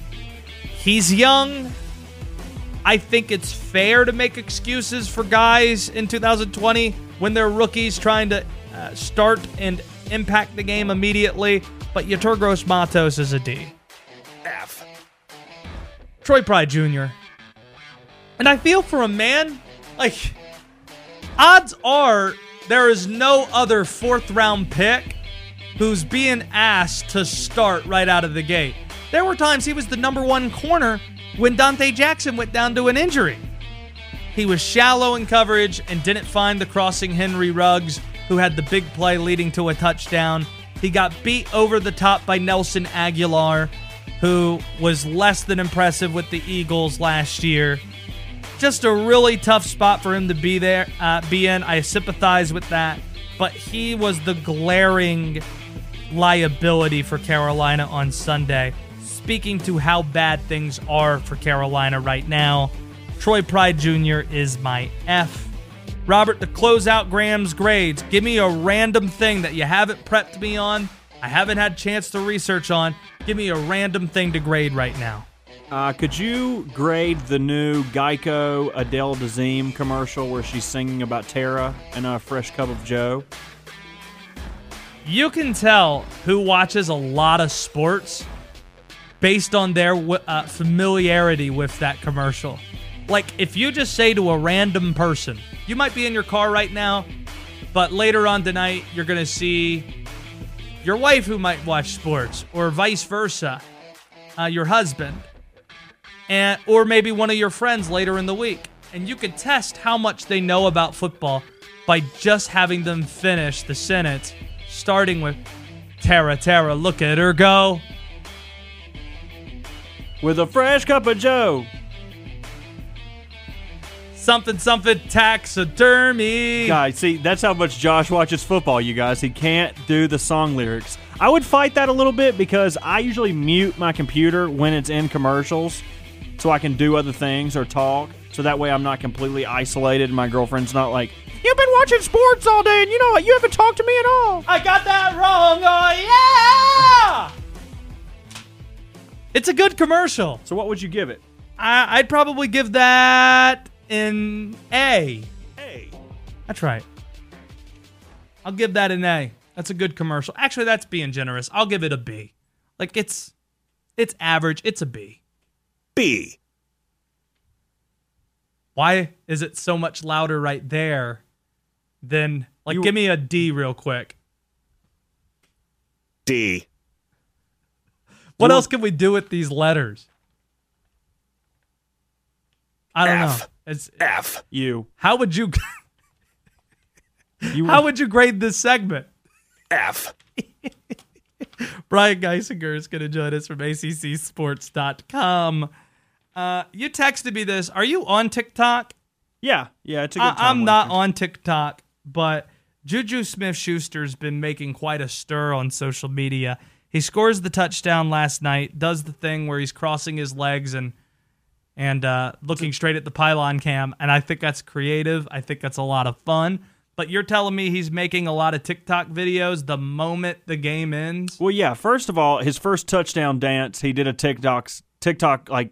he's young. I think it's fair to make excuses for guys in 2020 when they're rookies trying to start and impact the game immediately, but Yetur Gross-Matos is a D. F. Troy Pride Jr. And I feel for a man, like, odds are there is no other 4th-round pick who's being asked to start right out of the gate. There were times he was the number 1 corner when Dante Jackson went down to an injury. He was shallow in coverage and didn't find the crossing Henry Ruggs, who had the big play leading to a touchdown. He got beat over the top by Nelson Aguilar, who was less than impressive with the Eagles last year. Just a really tough spot for him to be in. I sympathize with that, but he was the glaring liability for Carolina on Sunday. Speaking to how bad things are for Carolina right now, Troy Pride Jr. is my F. Robert, to close out Graham's grades, give me a random thing that you haven't prepped me on, I haven't had a chance to research on. Give me a random thing to grade right now. Could you grade the new Geico Adele Dazeem commercial where she's singing about Tara and a fresh cup of Joe? You can tell who watches a lot of sports based on their familiarity with that commercial. Like, if you just say to a random person, you might be in your car right now, but later on tonight, you're going to see your wife who might watch sports, or vice versa, your husband, or maybe one of your friends later in the week. And you can test how much they know about football by just having them finish the sentence, starting with, Tara, look at her go. With a fresh cup of Joe. Something, taxidermy. Guys, see, that's how much Josh watches football, you guys. He can't do the song lyrics. I would fight that a little bit because I usually mute my computer when it's in commercials so I can do other things or talk. So that way I'm not completely isolated and my girlfriend's not like, you've been watching sports all day and you know what? You haven't talked to me at all. I got that wrong. Oh, yeah! It's a good commercial. So what would you give it? I'd probably give that an A. A. That's right. I'll give that an A. That's a good commercial. Actually, that's being generous. I'll give it a B. Like, it's average. It's a B. B. Why is it so much louder right there than, like, give me a D real quick. D. What else can we do with these letters? I don't know. It's F. You. How would you How would you grade this segment? F. Brian Geisinger is going to join us from ACCSports.com. You texted me this. Are you on TikTok? Yeah, it's a good time. I'm not on TikTok, but Juju Smith-Schuster's been making quite a stir on social media. He scores the touchdown last night, does the thing where he's crossing his legs and looking straight at the pylon cam, and I think that's creative. I think that's a lot of fun. But you're telling me he's making a lot of TikTok videos the moment the game ends? Well, yeah. First of all, his first touchdown dance, he did a TikTok like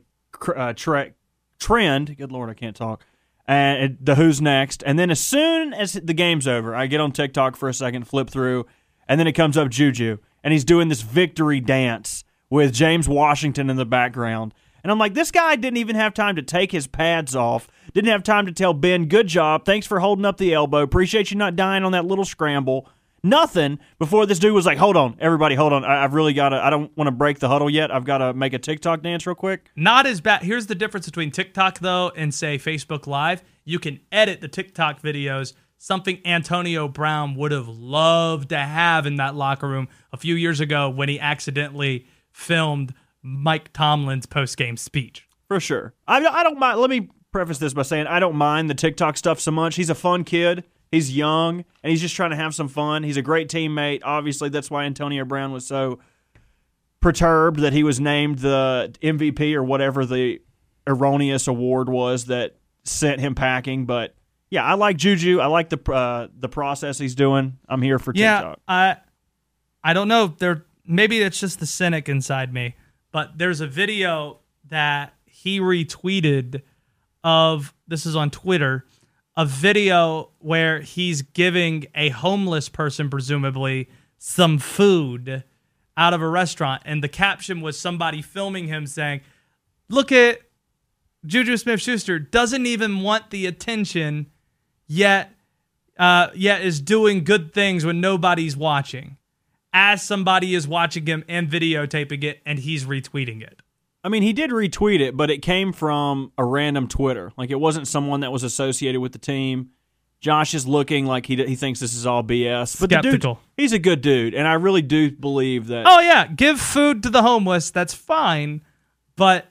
trend. Good Lord, I can't talk. And the Who's Next. And then as soon as the game's over, I get on TikTok for a second, flip through, and then it comes up Juju. And he's doing this victory dance with James Washington in the background. And I'm like, this guy didn't even have time to take his pads off. Didn't have time to tell Ben, good job. Thanks for holding up the elbow. Appreciate you not dying on that little scramble. Nothing before this dude was like, hold on, everybody, hold on. I've really got to, I don't want to break the huddle yet. I've got to make a TikTok dance real quick. Not as bad. Here's the difference between TikTok, though, and, say, Facebook Live. You can edit the TikTok videos, something Antonio Brown would have loved to have in that locker room a few years ago when he accidentally filmed Mike Tomlin's post-game speech. For sure. I don't mind. Let me preface this by saying I don't mind the TikTok stuff so much. He's a fun kid. He's young, and he's just trying to have some fun. He's a great teammate. Obviously, that's why Antonio Brown was so perturbed that he was named the MVP or whatever the erroneous award was that sent him packing. But, yeah, I like Juju. I like the process he's doing. I'm here for TikTok. Yeah, I don't know. Maybe it's just the cynic inside me. But there's a video that he retweeted of, this is on Twitter, a video where he's giving a homeless person, presumably, some food out of a restaurant. And the caption was somebody filming him saying, look at Juju Smith-Schuster, doesn't even want the attention, yet is doing good things when nobody's watching. As somebody is watching him and videotaping it, and he's retweeting it. I mean, he did retweet it, but it came from a random Twitter. Like, it wasn't someone that was associated with the team. Josh is looking like he thinks this is all BS. But skeptical. The dude, he's a good dude, and I really do believe that. Oh, yeah, give food to the homeless. That's fine. But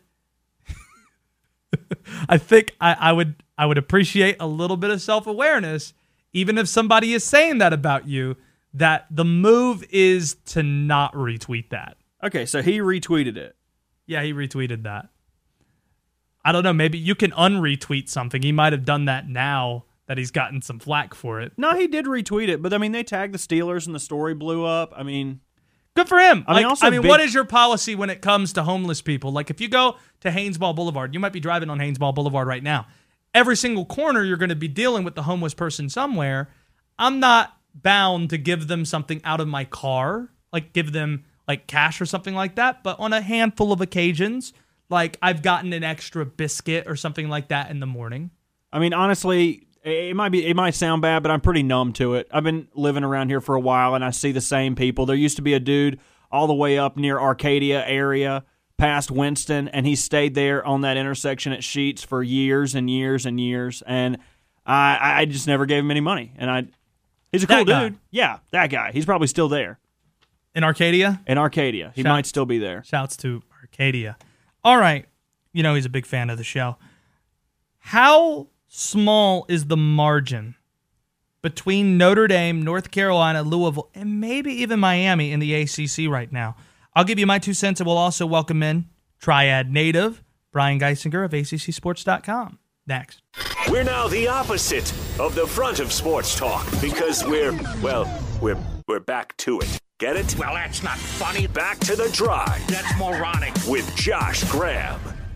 I think I would appreciate a little bit of self-awareness, even if somebody is saying that about you, that the move is to not retweet that. Okay, so he retweeted it. Yeah, he retweeted that. I don't know, maybe you can unretweet something. He might have done that now that he's gotten some flack for it. No, he did retweet it, but I mean, they tagged the Steelers and the story blew up. I mean, Good for him. I mean, what is your policy when it comes to homeless people? Like, if you go to Haynesball Boulevard, you might be driving on Haynesball Boulevard right now. Every single corner, you're going to be dealing with the homeless person somewhere. I'm not bound to give them something out of my car, like give them like cash or something like that. But on a handful of occasions, like I've gotten an extra biscuit or something like that in the morning. I mean, honestly, it might sound bad, but I'm pretty numb to it. I've been living around here for a while, and I see the same people. There used to be a dude all the way up near Arcadia area, past Winston, and he stayed there on that intersection at Sheets for years and years and years, and I just never gave him any money. And he's a cool dude. Yeah, that guy. He's probably still there. In Arcadia? In Arcadia. He might still be there. Shouts to Arcadia. All right. You know he's a big fan of the show. How small is the margin between Notre Dame, North Carolina, Louisville, and maybe even Miami in the ACC right now? I'll give you my 2 cents, and we'll also welcome in Triad native Brian Geisinger of ACCSports.com. Next. We're now the opposite of the front of sports talk because we're back to it. Get it? Well, that's not funny. Back to the Drive. That's moronic. With Josh Graham.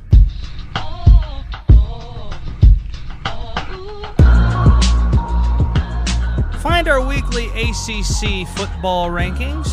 Find our weekly ACC football rankings,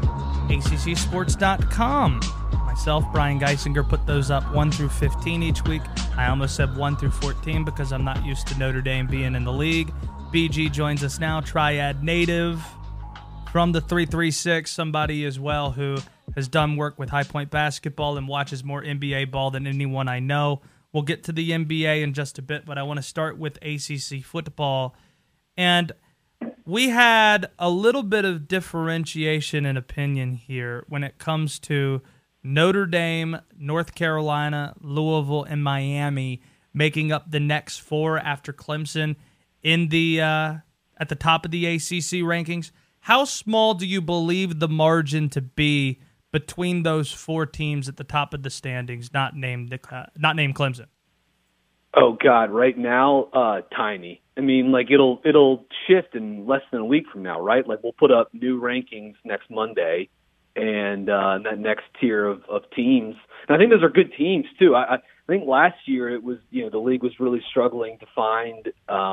ACCSports.com. Myself, Brian Geisinger, put those up 1 through 15 each week. I almost said 1 through 14 because I'm not used to Notre Dame being in the league. BG joins us now, Triad native from the 336, somebody as well who has done work with High Point basketball and watches more NBA ball than anyone I know. We'll get to the NBA in just a bit, but I want to start with ACC football. And we had a little bit of differentiation in opinion here when it comes to Notre Dame, North Carolina, Louisville, and Miami making up the next 4 after Clemson in the at the top of the ACC rankings. How small do you believe the margin to be between those 4 teams at the top of the standings, not named Clemson? Oh God, right now, tiny. I mean, like it'll shift in less than a week from now, right? Like we'll put up new rankings next Monday, and that next tier of teams. And I think those are good teams too. I think last year it was, the league was really struggling to find,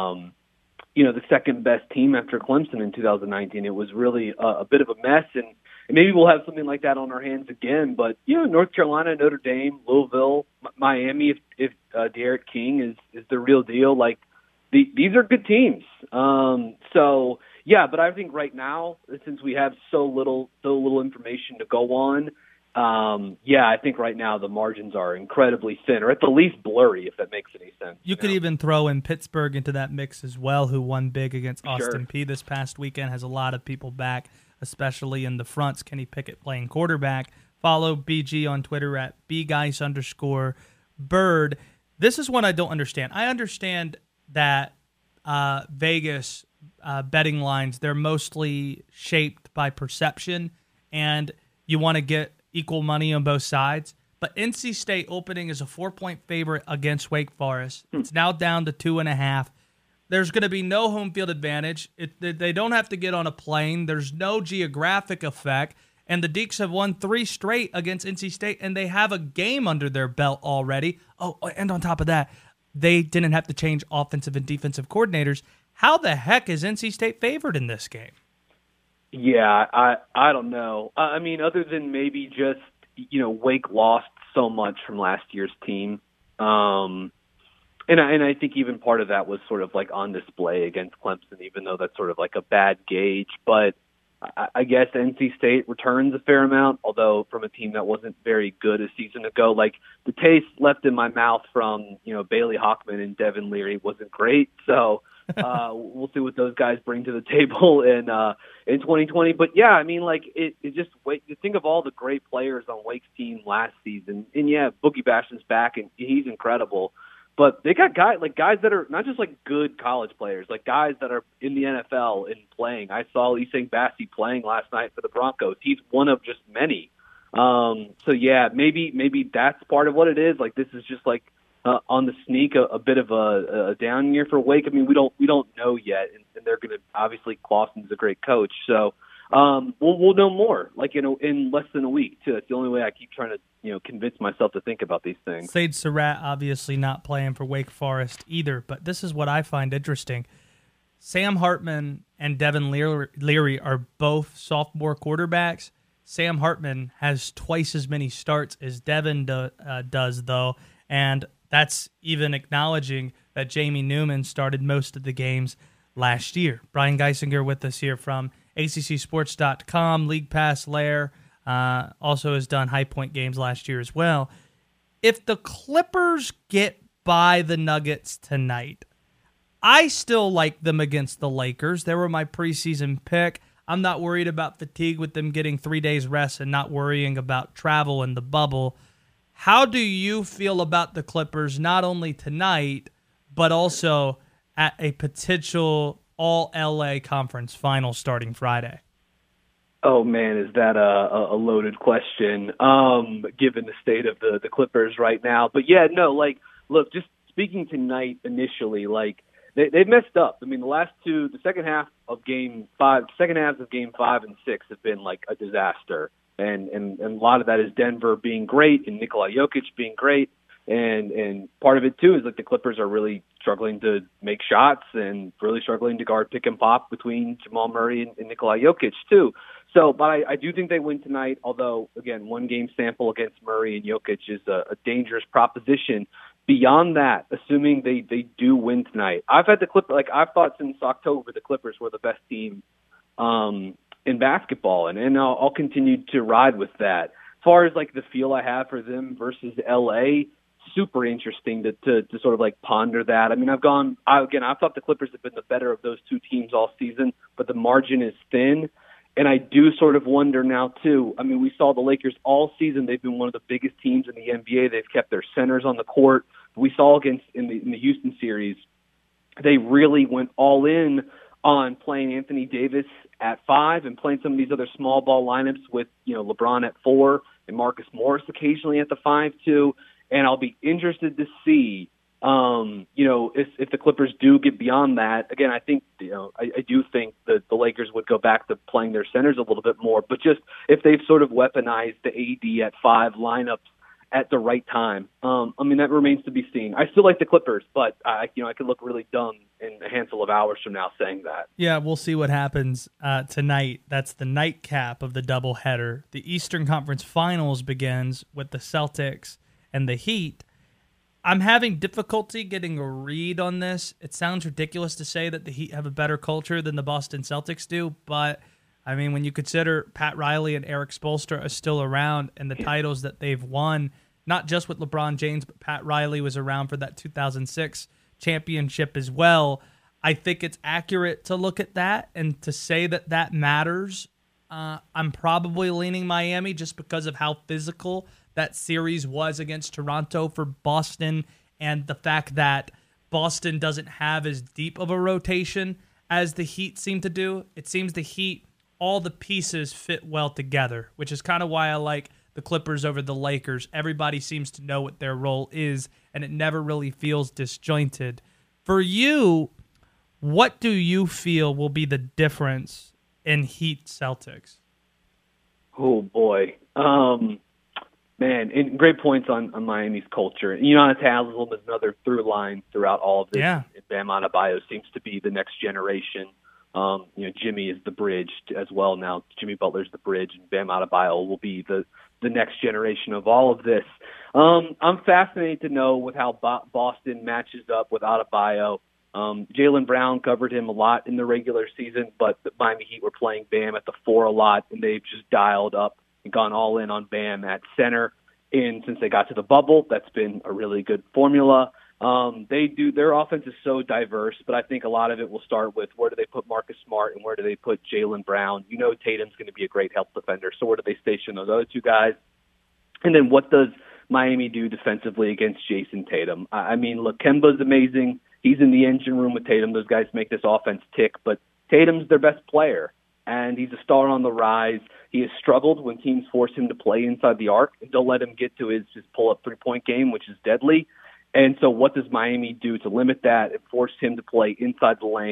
the second best team after Clemson in 2019. It was really a bit of a mess, and maybe we'll have something like that on our hands again. But North Carolina, Notre Dame, Louisville, Miami, if D'Eriq King is the real deal, like these are good teams. So yeah, but I think right now, since we have so little information to go on, I think right now the margins are incredibly thin, or at the least blurry, if that makes any sense. You could even throw in Pittsburgh into that mix as well, who won big against Austin Peay this past weekend, has a lot of people back, especially in the fronts. Kenny Pickett playing quarterback. Follow BG on Twitter at bguys_bird. This is one I don't understand. I understand that Vegas betting lines, they're mostly shaped by perception, and you want to get equal money on both sides. But NC State opening is a 4-point favorite against Wake Forest. It's now down to 2.5. There's going to be no home field advantage. They don't have to get on a plane. There's no geographic effect. And the Deacs have won 3 straight against NC State, and they have a game under their belt already. Oh, and on top of that, they didn't have to change offensive and defensive coordinators. How the heck is NC State favored in this game? Yeah, I don't know. I mean, other than maybe just, Wake lost so much from last year's team. And I think even part of that was sort of like on display against Clemson, even though that's sort of like a bad gauge. But I guess NC State returns a fair amount, although from a team that wasn't very good a season ago. Like the taste left in my mouth from, Bailey Hockman and Devin Leary wasn't great. So we'll see what those guys bring to the table in 2020. But yeah, I mean, like it just wait. You think of all the great players on Wake's team last season, and yeah, Boogie Bashion's back, and he's incredible. But they got guys that are not just like good college players, like guys that are in the NFL and playing. I saw Essang Bassey playing last night for the Broncos. He's one of just many. So yeah, maybe that's part of what it is. Like this is just like on the sneak a bit of a down year for Wake. I mean, we don't know yet, and they're going to obviously. Clawson's a great coach, so we'll know more, like in less than a week too. That's the only way I keep trying to convince myself to think about these things. Sage Surratt obviously not playing for Wake Forest either, but this is what I find interesting. Sam Hartman and Devin Leary are both sophomore quarterbacks. Sam Hartman has twice as many starts as Devin does, though, and that's even acknowledging that Jamie Newman started most of the games last year. Brian Geisinger with us here from ACCSports.com, League Pass Lair, also has done High Point games last year as well. If the Clippers get by the Nuggets tonight, I still like them against the Lakers. They were my preseason pick. I'm not worried about fatigue with them getting 3 days rest and not worrying about travel in the bubble. How do you feel about the Clippers, not only tonight, but also at a potential all-LA conference final starting Friday? Oh, man, is that a loaded question, given the state of the Clippers right now. But, yeah, no, look, just speaking tonight initially, they've messed up. I mean, the second halves of Game 5 and 6 have been like a disaster. And a lot of that is Denver being great and Nikola Jokic being great. And part of it, too, is the Clippers are really struggling to make shots and really struggling to guard pick and pop between Jamal Murray and Nikola Jokic, too. So, but I do think they win tonight, although, again, one game sample against Murray and Jokic is a dangerous proposition. Beyond that, assuming they do win tonight, I've had the Clippers, I've thought since October the Clippers were the best team in basketball, and I'll continue to ride with that. As far as the feel I have for them versus LA, super interesting to sort of ponder that. I mean, I've thought the Clippers have been the better of those two teams all season, but the margin is thin. And I do sort of wonder now, too. I mean, we saw the Lakers all season. They've been one of the biggest teams in the NBA. They've kept their centers on the court. We saw in the Houston series, they really went all in on playing Anthony Davis at 5 and playing some of these other small ball lineups with, LeBron at 4 and Marcus Morris occasionally at the 5 too. And I'll be interested to see, if the Clippers do get beyond that. Again, I think, I do think that the Lakers would go back to playing their centers a little bit more, but just if they've sort of weaponized the AD at 5 lineups at the right time. That remains to be seen. I still like the Clippers, but I could look really dumb in a handful of hours from now saying that. Yeah, we'll see what happens tonight. That's the nightcap of the doubleheader. The Eastern Conference Finals begins with the Celtics and the Heat. I'm having difficulty getting a read on this. It sounds ridiculous to say that the Heat have a better culture than the Boston Celtics do, but I mean, when you consider Pat Riley and Eric Spoelstra are still around and the titles that they've won, not just with LeBron James, but Pat Riley was around for that 2006 championship as well, I think it's accurate to look at that and to say that matters. I'm probably leaning Miami just because of how physical that series was against Toronto for Boston and the fact that Boston doesn't have as deep of a rotation as the Heat seem to do. It seems the Heat, all the pieces fit well together, which is kind of why I like the Clippers over the Lakers. Everybody seems to know what their role is, and it never really feels disjointed. For you, what do you feel will be the difference in Heat Celtics? Oh, boy. Man, and great points on Miami's culture. Udonis Haslem is another through line throughout all of this. Yeah. Bam Adebayo seems to be the next generation. Jimmy is the bridge as well now. Jimmy Butler's the bridge, and Bam Adebayo will be the next generation of all of this. I'm fascinated to know with how Boston matches up with Adebayo. Jaylen Brown covered him a lot in the regular season, but the Miami Heat were playing Bam at the 4 a lot, and they've just dialed up and gone all in on Bam at center. And since they got to the bubble, that's been a really good formula. Their offense is so diverse, but I think a lot of it will start with where do they put Marcus Smart and where do they put Jaylen Brown? Tatum's going to be a great help defender, so where do they station those other two guys? And then what does Miami do defensively against Jason Tatum? I mean, look, Kemba's amazing. He's in the engine room with Tatum. Those guys make this offense tick, but Tatum's their best player, and he's a star on the rise. He has struggled when teams force him to play inside the arc and don't let him get to his pull-up three-point game, which is deadly. And so what does Miami do to limit that and force him to play inside the lane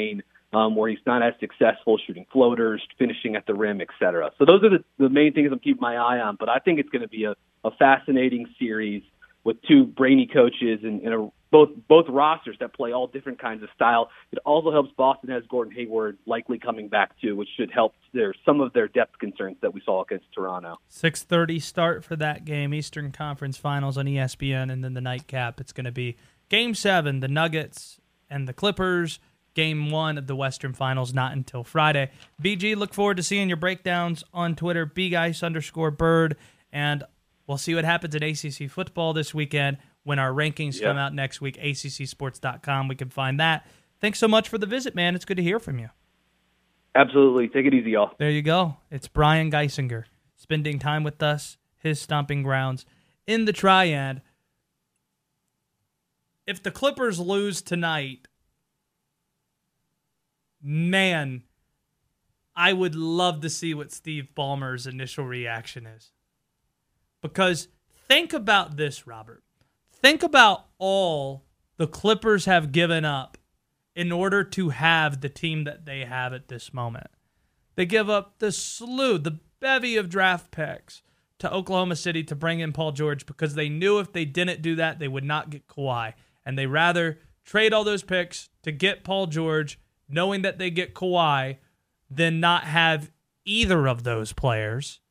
where he's not as successful shooting floaters, finishing at the rim, etc. So those are the main things I'm keeping my eye on. But I think it's going to be a fascinating series with two brainy coaches and both rosters that play all different kinds of style. It also helps Boston has Gordon Hayward likely coming back too, which should help some of their depth concerns that we saw against Toronto. 6:30 start for that game, Eastern Conference Finals on ESPN, and then the nightcap. It's going to be Game 7, the Nuggets and the Clippers. Game 1 of the Western Finals not until Friday. BG, look forward to seeing your breakdowns on Twitter, BGuice_Bird, and we'll see what happens in ACC football this weekend. When our rankings come out next week, ACCsports.com, we can find that. Thanks so much for the visit, man. It's good to hear from you. Absolutely. Take it easy, y'all. There you go. It's Brian Geisinger spending time with us, his stomping grounds in the Triad. If the Clippers lose tonight, man, I would love to see what Steve Ballmer's initial reaction is. Because think about this, Robert. Think about all the Clippers have given up in order to have the team that they have at this moment. They give up the bevy of draft picks to Oklahoma City to bring in Paul George because they knew if they didn't do that, they would not get Kawhi. And they rather trade all those picks to get Paul George, knowing that they get Kawhi, than not have either of those players.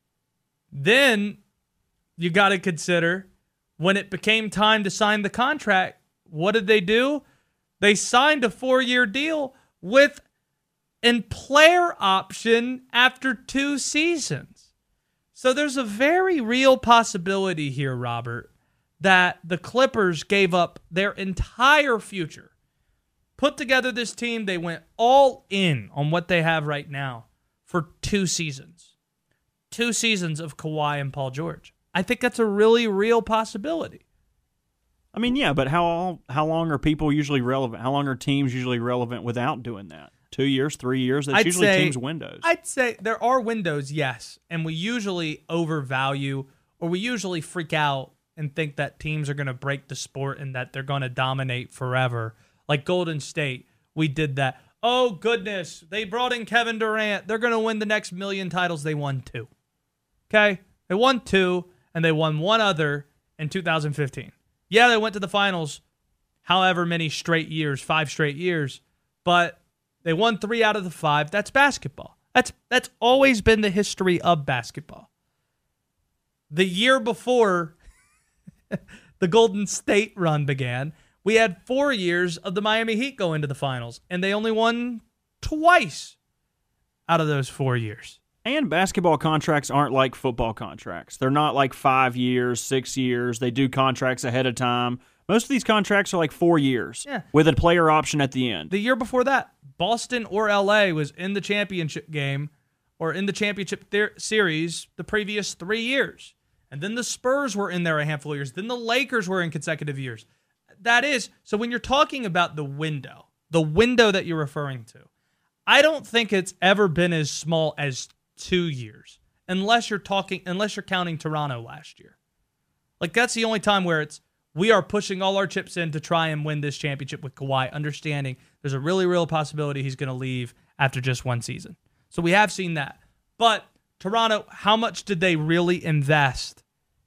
Then you got to consider when it became time to sign the contract, what did they do? They signed a 4-year deal with a player option after 2 seasons. So there's a very real possibility here, Robert, that the Clippers gave up their entire future, put together this team, they went all in on what they have right now for 2 seasons. 2 seasons of Kawhi and Paul George. I think that's a really real possibility. I mean, yeah, but how long are people usually relevant? How long are teams usually relevant without doing that? 2 years, 3 years? That's usually teams' windows. I'd say there are windows, yes, and we usually overvalue or we usually freak out and think that teams are going to break the sport and that they're going to dominate forever. Like Golden State, we did that. Oh, goodness, they brought in Kevin Durant. They're going to win the next 1,000,000 titles. They won 2. Okay? They won 2. And they won 1 other in 2015. Yeah, they went to the finals however many straight years, 5 straight years, but they won 3 out of the 5. That's basketball. That's always been the history of basketball. The year before the Golden State run began, we had 4 years of the Miami Heat go into the finals, and they only won twice out of those 4 years. And basketball contracts aren't like football contracts. They're not like 5 years, 6 years. They do contracts ahead of time. Most of these contracts are like 4 years with a player option at the end. The year before that, Boston or LA was in the championship game or in the championship series the previous 3 years. And then the Spurs were in there a handful of years. Then the Lakers were in consecutive years. That is, so when you're talking about the window that you're referring to, I don't think it's ever been as small as 2 years, unless you're counting Toronto last year. Like, that's the only time where we are pushing all our chips in to try and win this championship with Kawhi, understanding there's a really real possibility he's going to leave after just 1 season. So we have seen that. But Toronto, how much did they really invest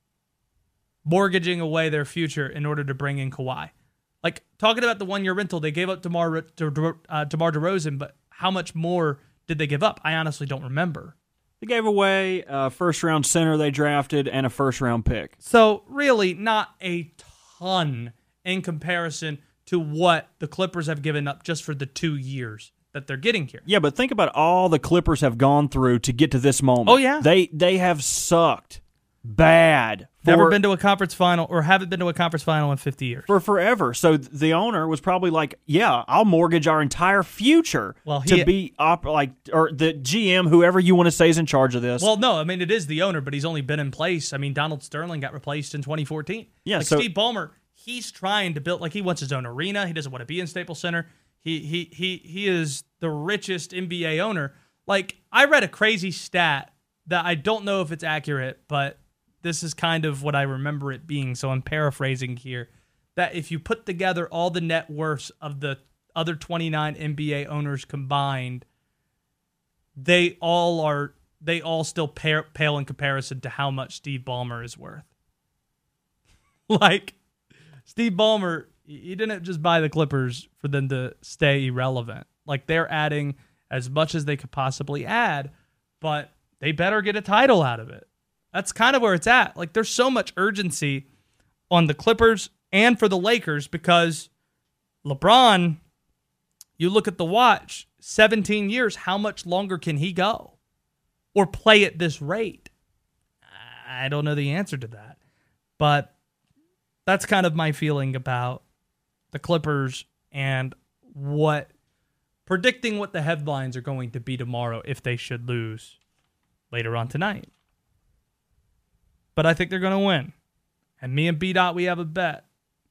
mortgaging away their future in order to bring in Kawhi? Like, talking about the 1-year rental, they gave up DeMar DeRozan, but how much more did they give up? I honestly don't remember. They gave away a first-round center they drafted and a first-round pick. So really not a ton in comparison to what the Clippers have given up just for the 2 years that they're getting here. Yeah, but think about all the Clippers have gone through to get to this moment. Oh, yeah. They have sucked bad. Never been to a conference final or haven't been to a conference final in 50 years. For forever. So the owner was probably like, yeah, I'll mortgage our entire future to be or the GM, whoever you want to say is in charge of this. Well, no, I mean, it is the owner, but he's only been in place. I mean, Donald Sterling got replaced in 2014. Yeah, Steve Ballmer, he's trying to build, he wants his own arena. He doesn't want to be in Staples Center. He is the richest NBA owner. Like, I read a crazy stat that I don't know if it's accurate, but this is kind of what I remember it being, so I'm paraphrasing here, that if you put together all the net worths of the other 29 NBA owners combined, they all still pale in comparison to how much Steve Ballmer is worth. Like, Steve Ballmer, he didn't just buy the Clippers for them to stay irrelevant. Like, they're adding as much as they could possibly add, but they better get a title out of it. That's kind of where it's at. Like, there's so much urgency on the Clippers and for the Lakers because LeBron, you look at the watch, 17 years, how much longer can he go or play at this rate? I don't know the answer to that, but that's kind of my feeling about the Clippers and predicting what the headlines are going to be tomorrow if they should lose later on tonight. But I think they're going to win. And me and B-Dot, we have a bet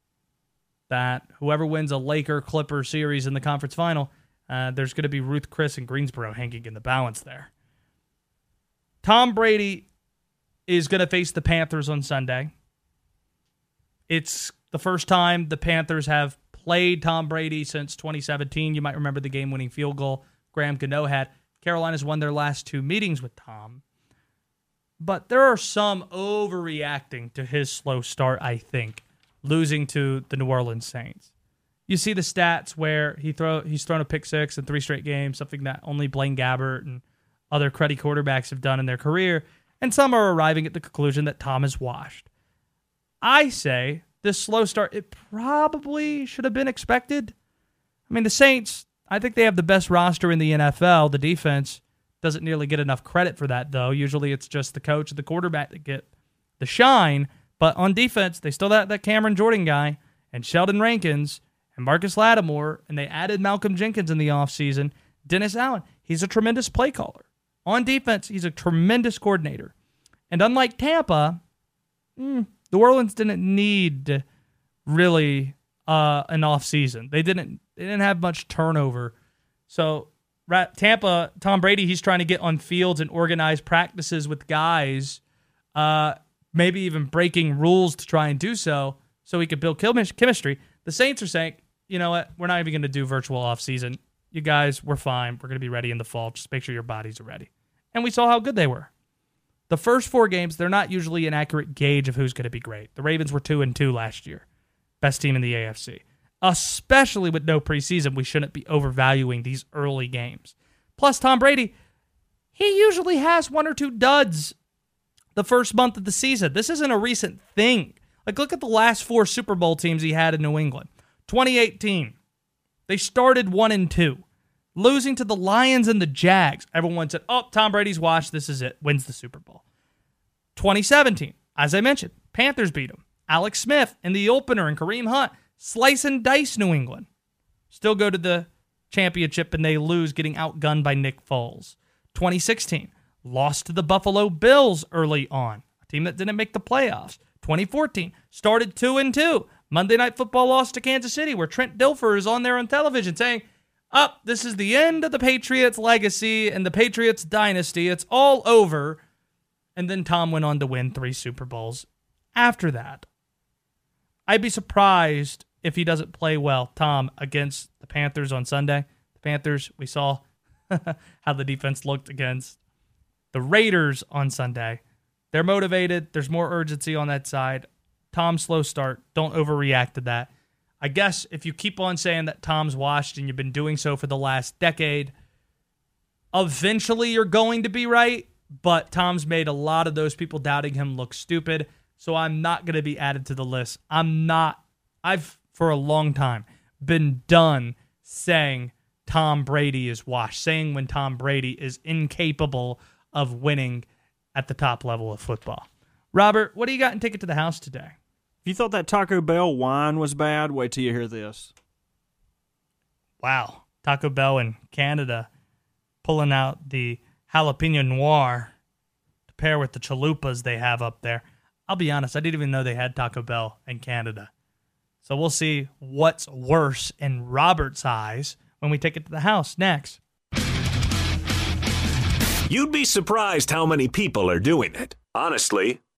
that whoever wins a Laker-Clipper series in the conference final, there's going to be Ruth Chris and Greensboro hanging in the balance there. Tom Brady is going to face the Panthers on Sunday. It's the first time the Panthers have played Tom Brady since 2017. You might remember the game-winning field goal Graham Gano had. Carolina's won their last 2 meetings with Tom. But there are some overreacting to his slow start, I think, losing to the New Orleans Saints. You see the stats where he's thrown a pick six in 3 straight games, something that only Blaine Gabbert and other cruddy quarterbacks have done in their career, and some are arriving at the conclusion that Tom is washed. I say this slow start, it probably should have been expected. I mean, the Saints, I think they have the best roster in the NFL. The defense doesn't nearly get enough credit for that, though. Usually it's just the coach and the quarterback that get the shine. But on defense, they still have that Cameron Jordan guy and Sheldon Rankins and Marcus Lattimore, and they added Malcolm Jenkins in the offseason. Dennis Allen, he's a tremendous play caller. On defense, he's a tremendous coordinator. And unlike Tampa, New Orleans didn't need really an offseason. They didn't have much turnover. So Tampa, Tom Brady, he's trying to get on fields and organize practices with guys, maybe even breaking rules to try and do so he could build chemistry. The Saints are saying, you know what, we're not even going to do virtual offseason. You guys, we're fine. We're going to be ready in the fall. Just make sure your bodies are ready. And we saw how good they were. The first 4 games, they're not usually an accurate gauge of who's going to be great. The Ravens were 2-2 last year. Best team in the AFC. Especially with no preseason, we shouldn't be overvaluing these early games. Plus, Tom Brady, he usually has 1 or 2 duds the first month of the season. This isn't a recent thing. Like, look at the last 4 Super Bowl teams he had in New England. 2018, they started 1-2. Losing to the Lions and the Jags. Everyone said, oh, Tom Brady's washed. This is it. Wins the Super Bowl. 2017, as I mentioned, Panthers beat him. Alex Smith in the opener and Kareem Hunt slice and dice New England. Still go to the championship and they lose, getting outgunned by Nick Foles. 2016, lost to the Buffalo Bills early on, a team that didn't make the playoffs. 2014, started 2-2. Monday Night Football lost to Kansas City, where Trent Dilfer is on there on television saying, this is the end of the Patriots' legacy and the Patriots' dynasty. It's all over. And then Tom went on to win 3 Super Bowls after that. I'd be surprised if he doesn't play well, Tom, against the Panthers on Sunday. The Panthers, we saw how the defense looked against the Raiders on Sunday. They're motivated. There's more urgency on that side. Tom's slow start. Don't overreact to that. I guess if you keep on saying that Tom's washed and you've been doing so for the last decade, eventually you're going to be right, but Tom's made a lot of those people doubting him look stupid, so I'm not going to be added to the list. I've, for a long time, been done saying Tom Brady is washed, saying when Tom Brady is incapable of winning at the top level of football. Robert, what do you got in Ticket to the House today? If you thought that Taco Bell wine was bad, wait till you hear this. Wow. Taco Bell in Canada pulling out the jalapeno noir to pair with the chalupas they have up there. I'll be honest, I didn't even know they had Taco Bell in Canada. So we'll see what's worse in Robert's eyes when we take it to the house next. You'd be surprised how many people are doing it. Honestly,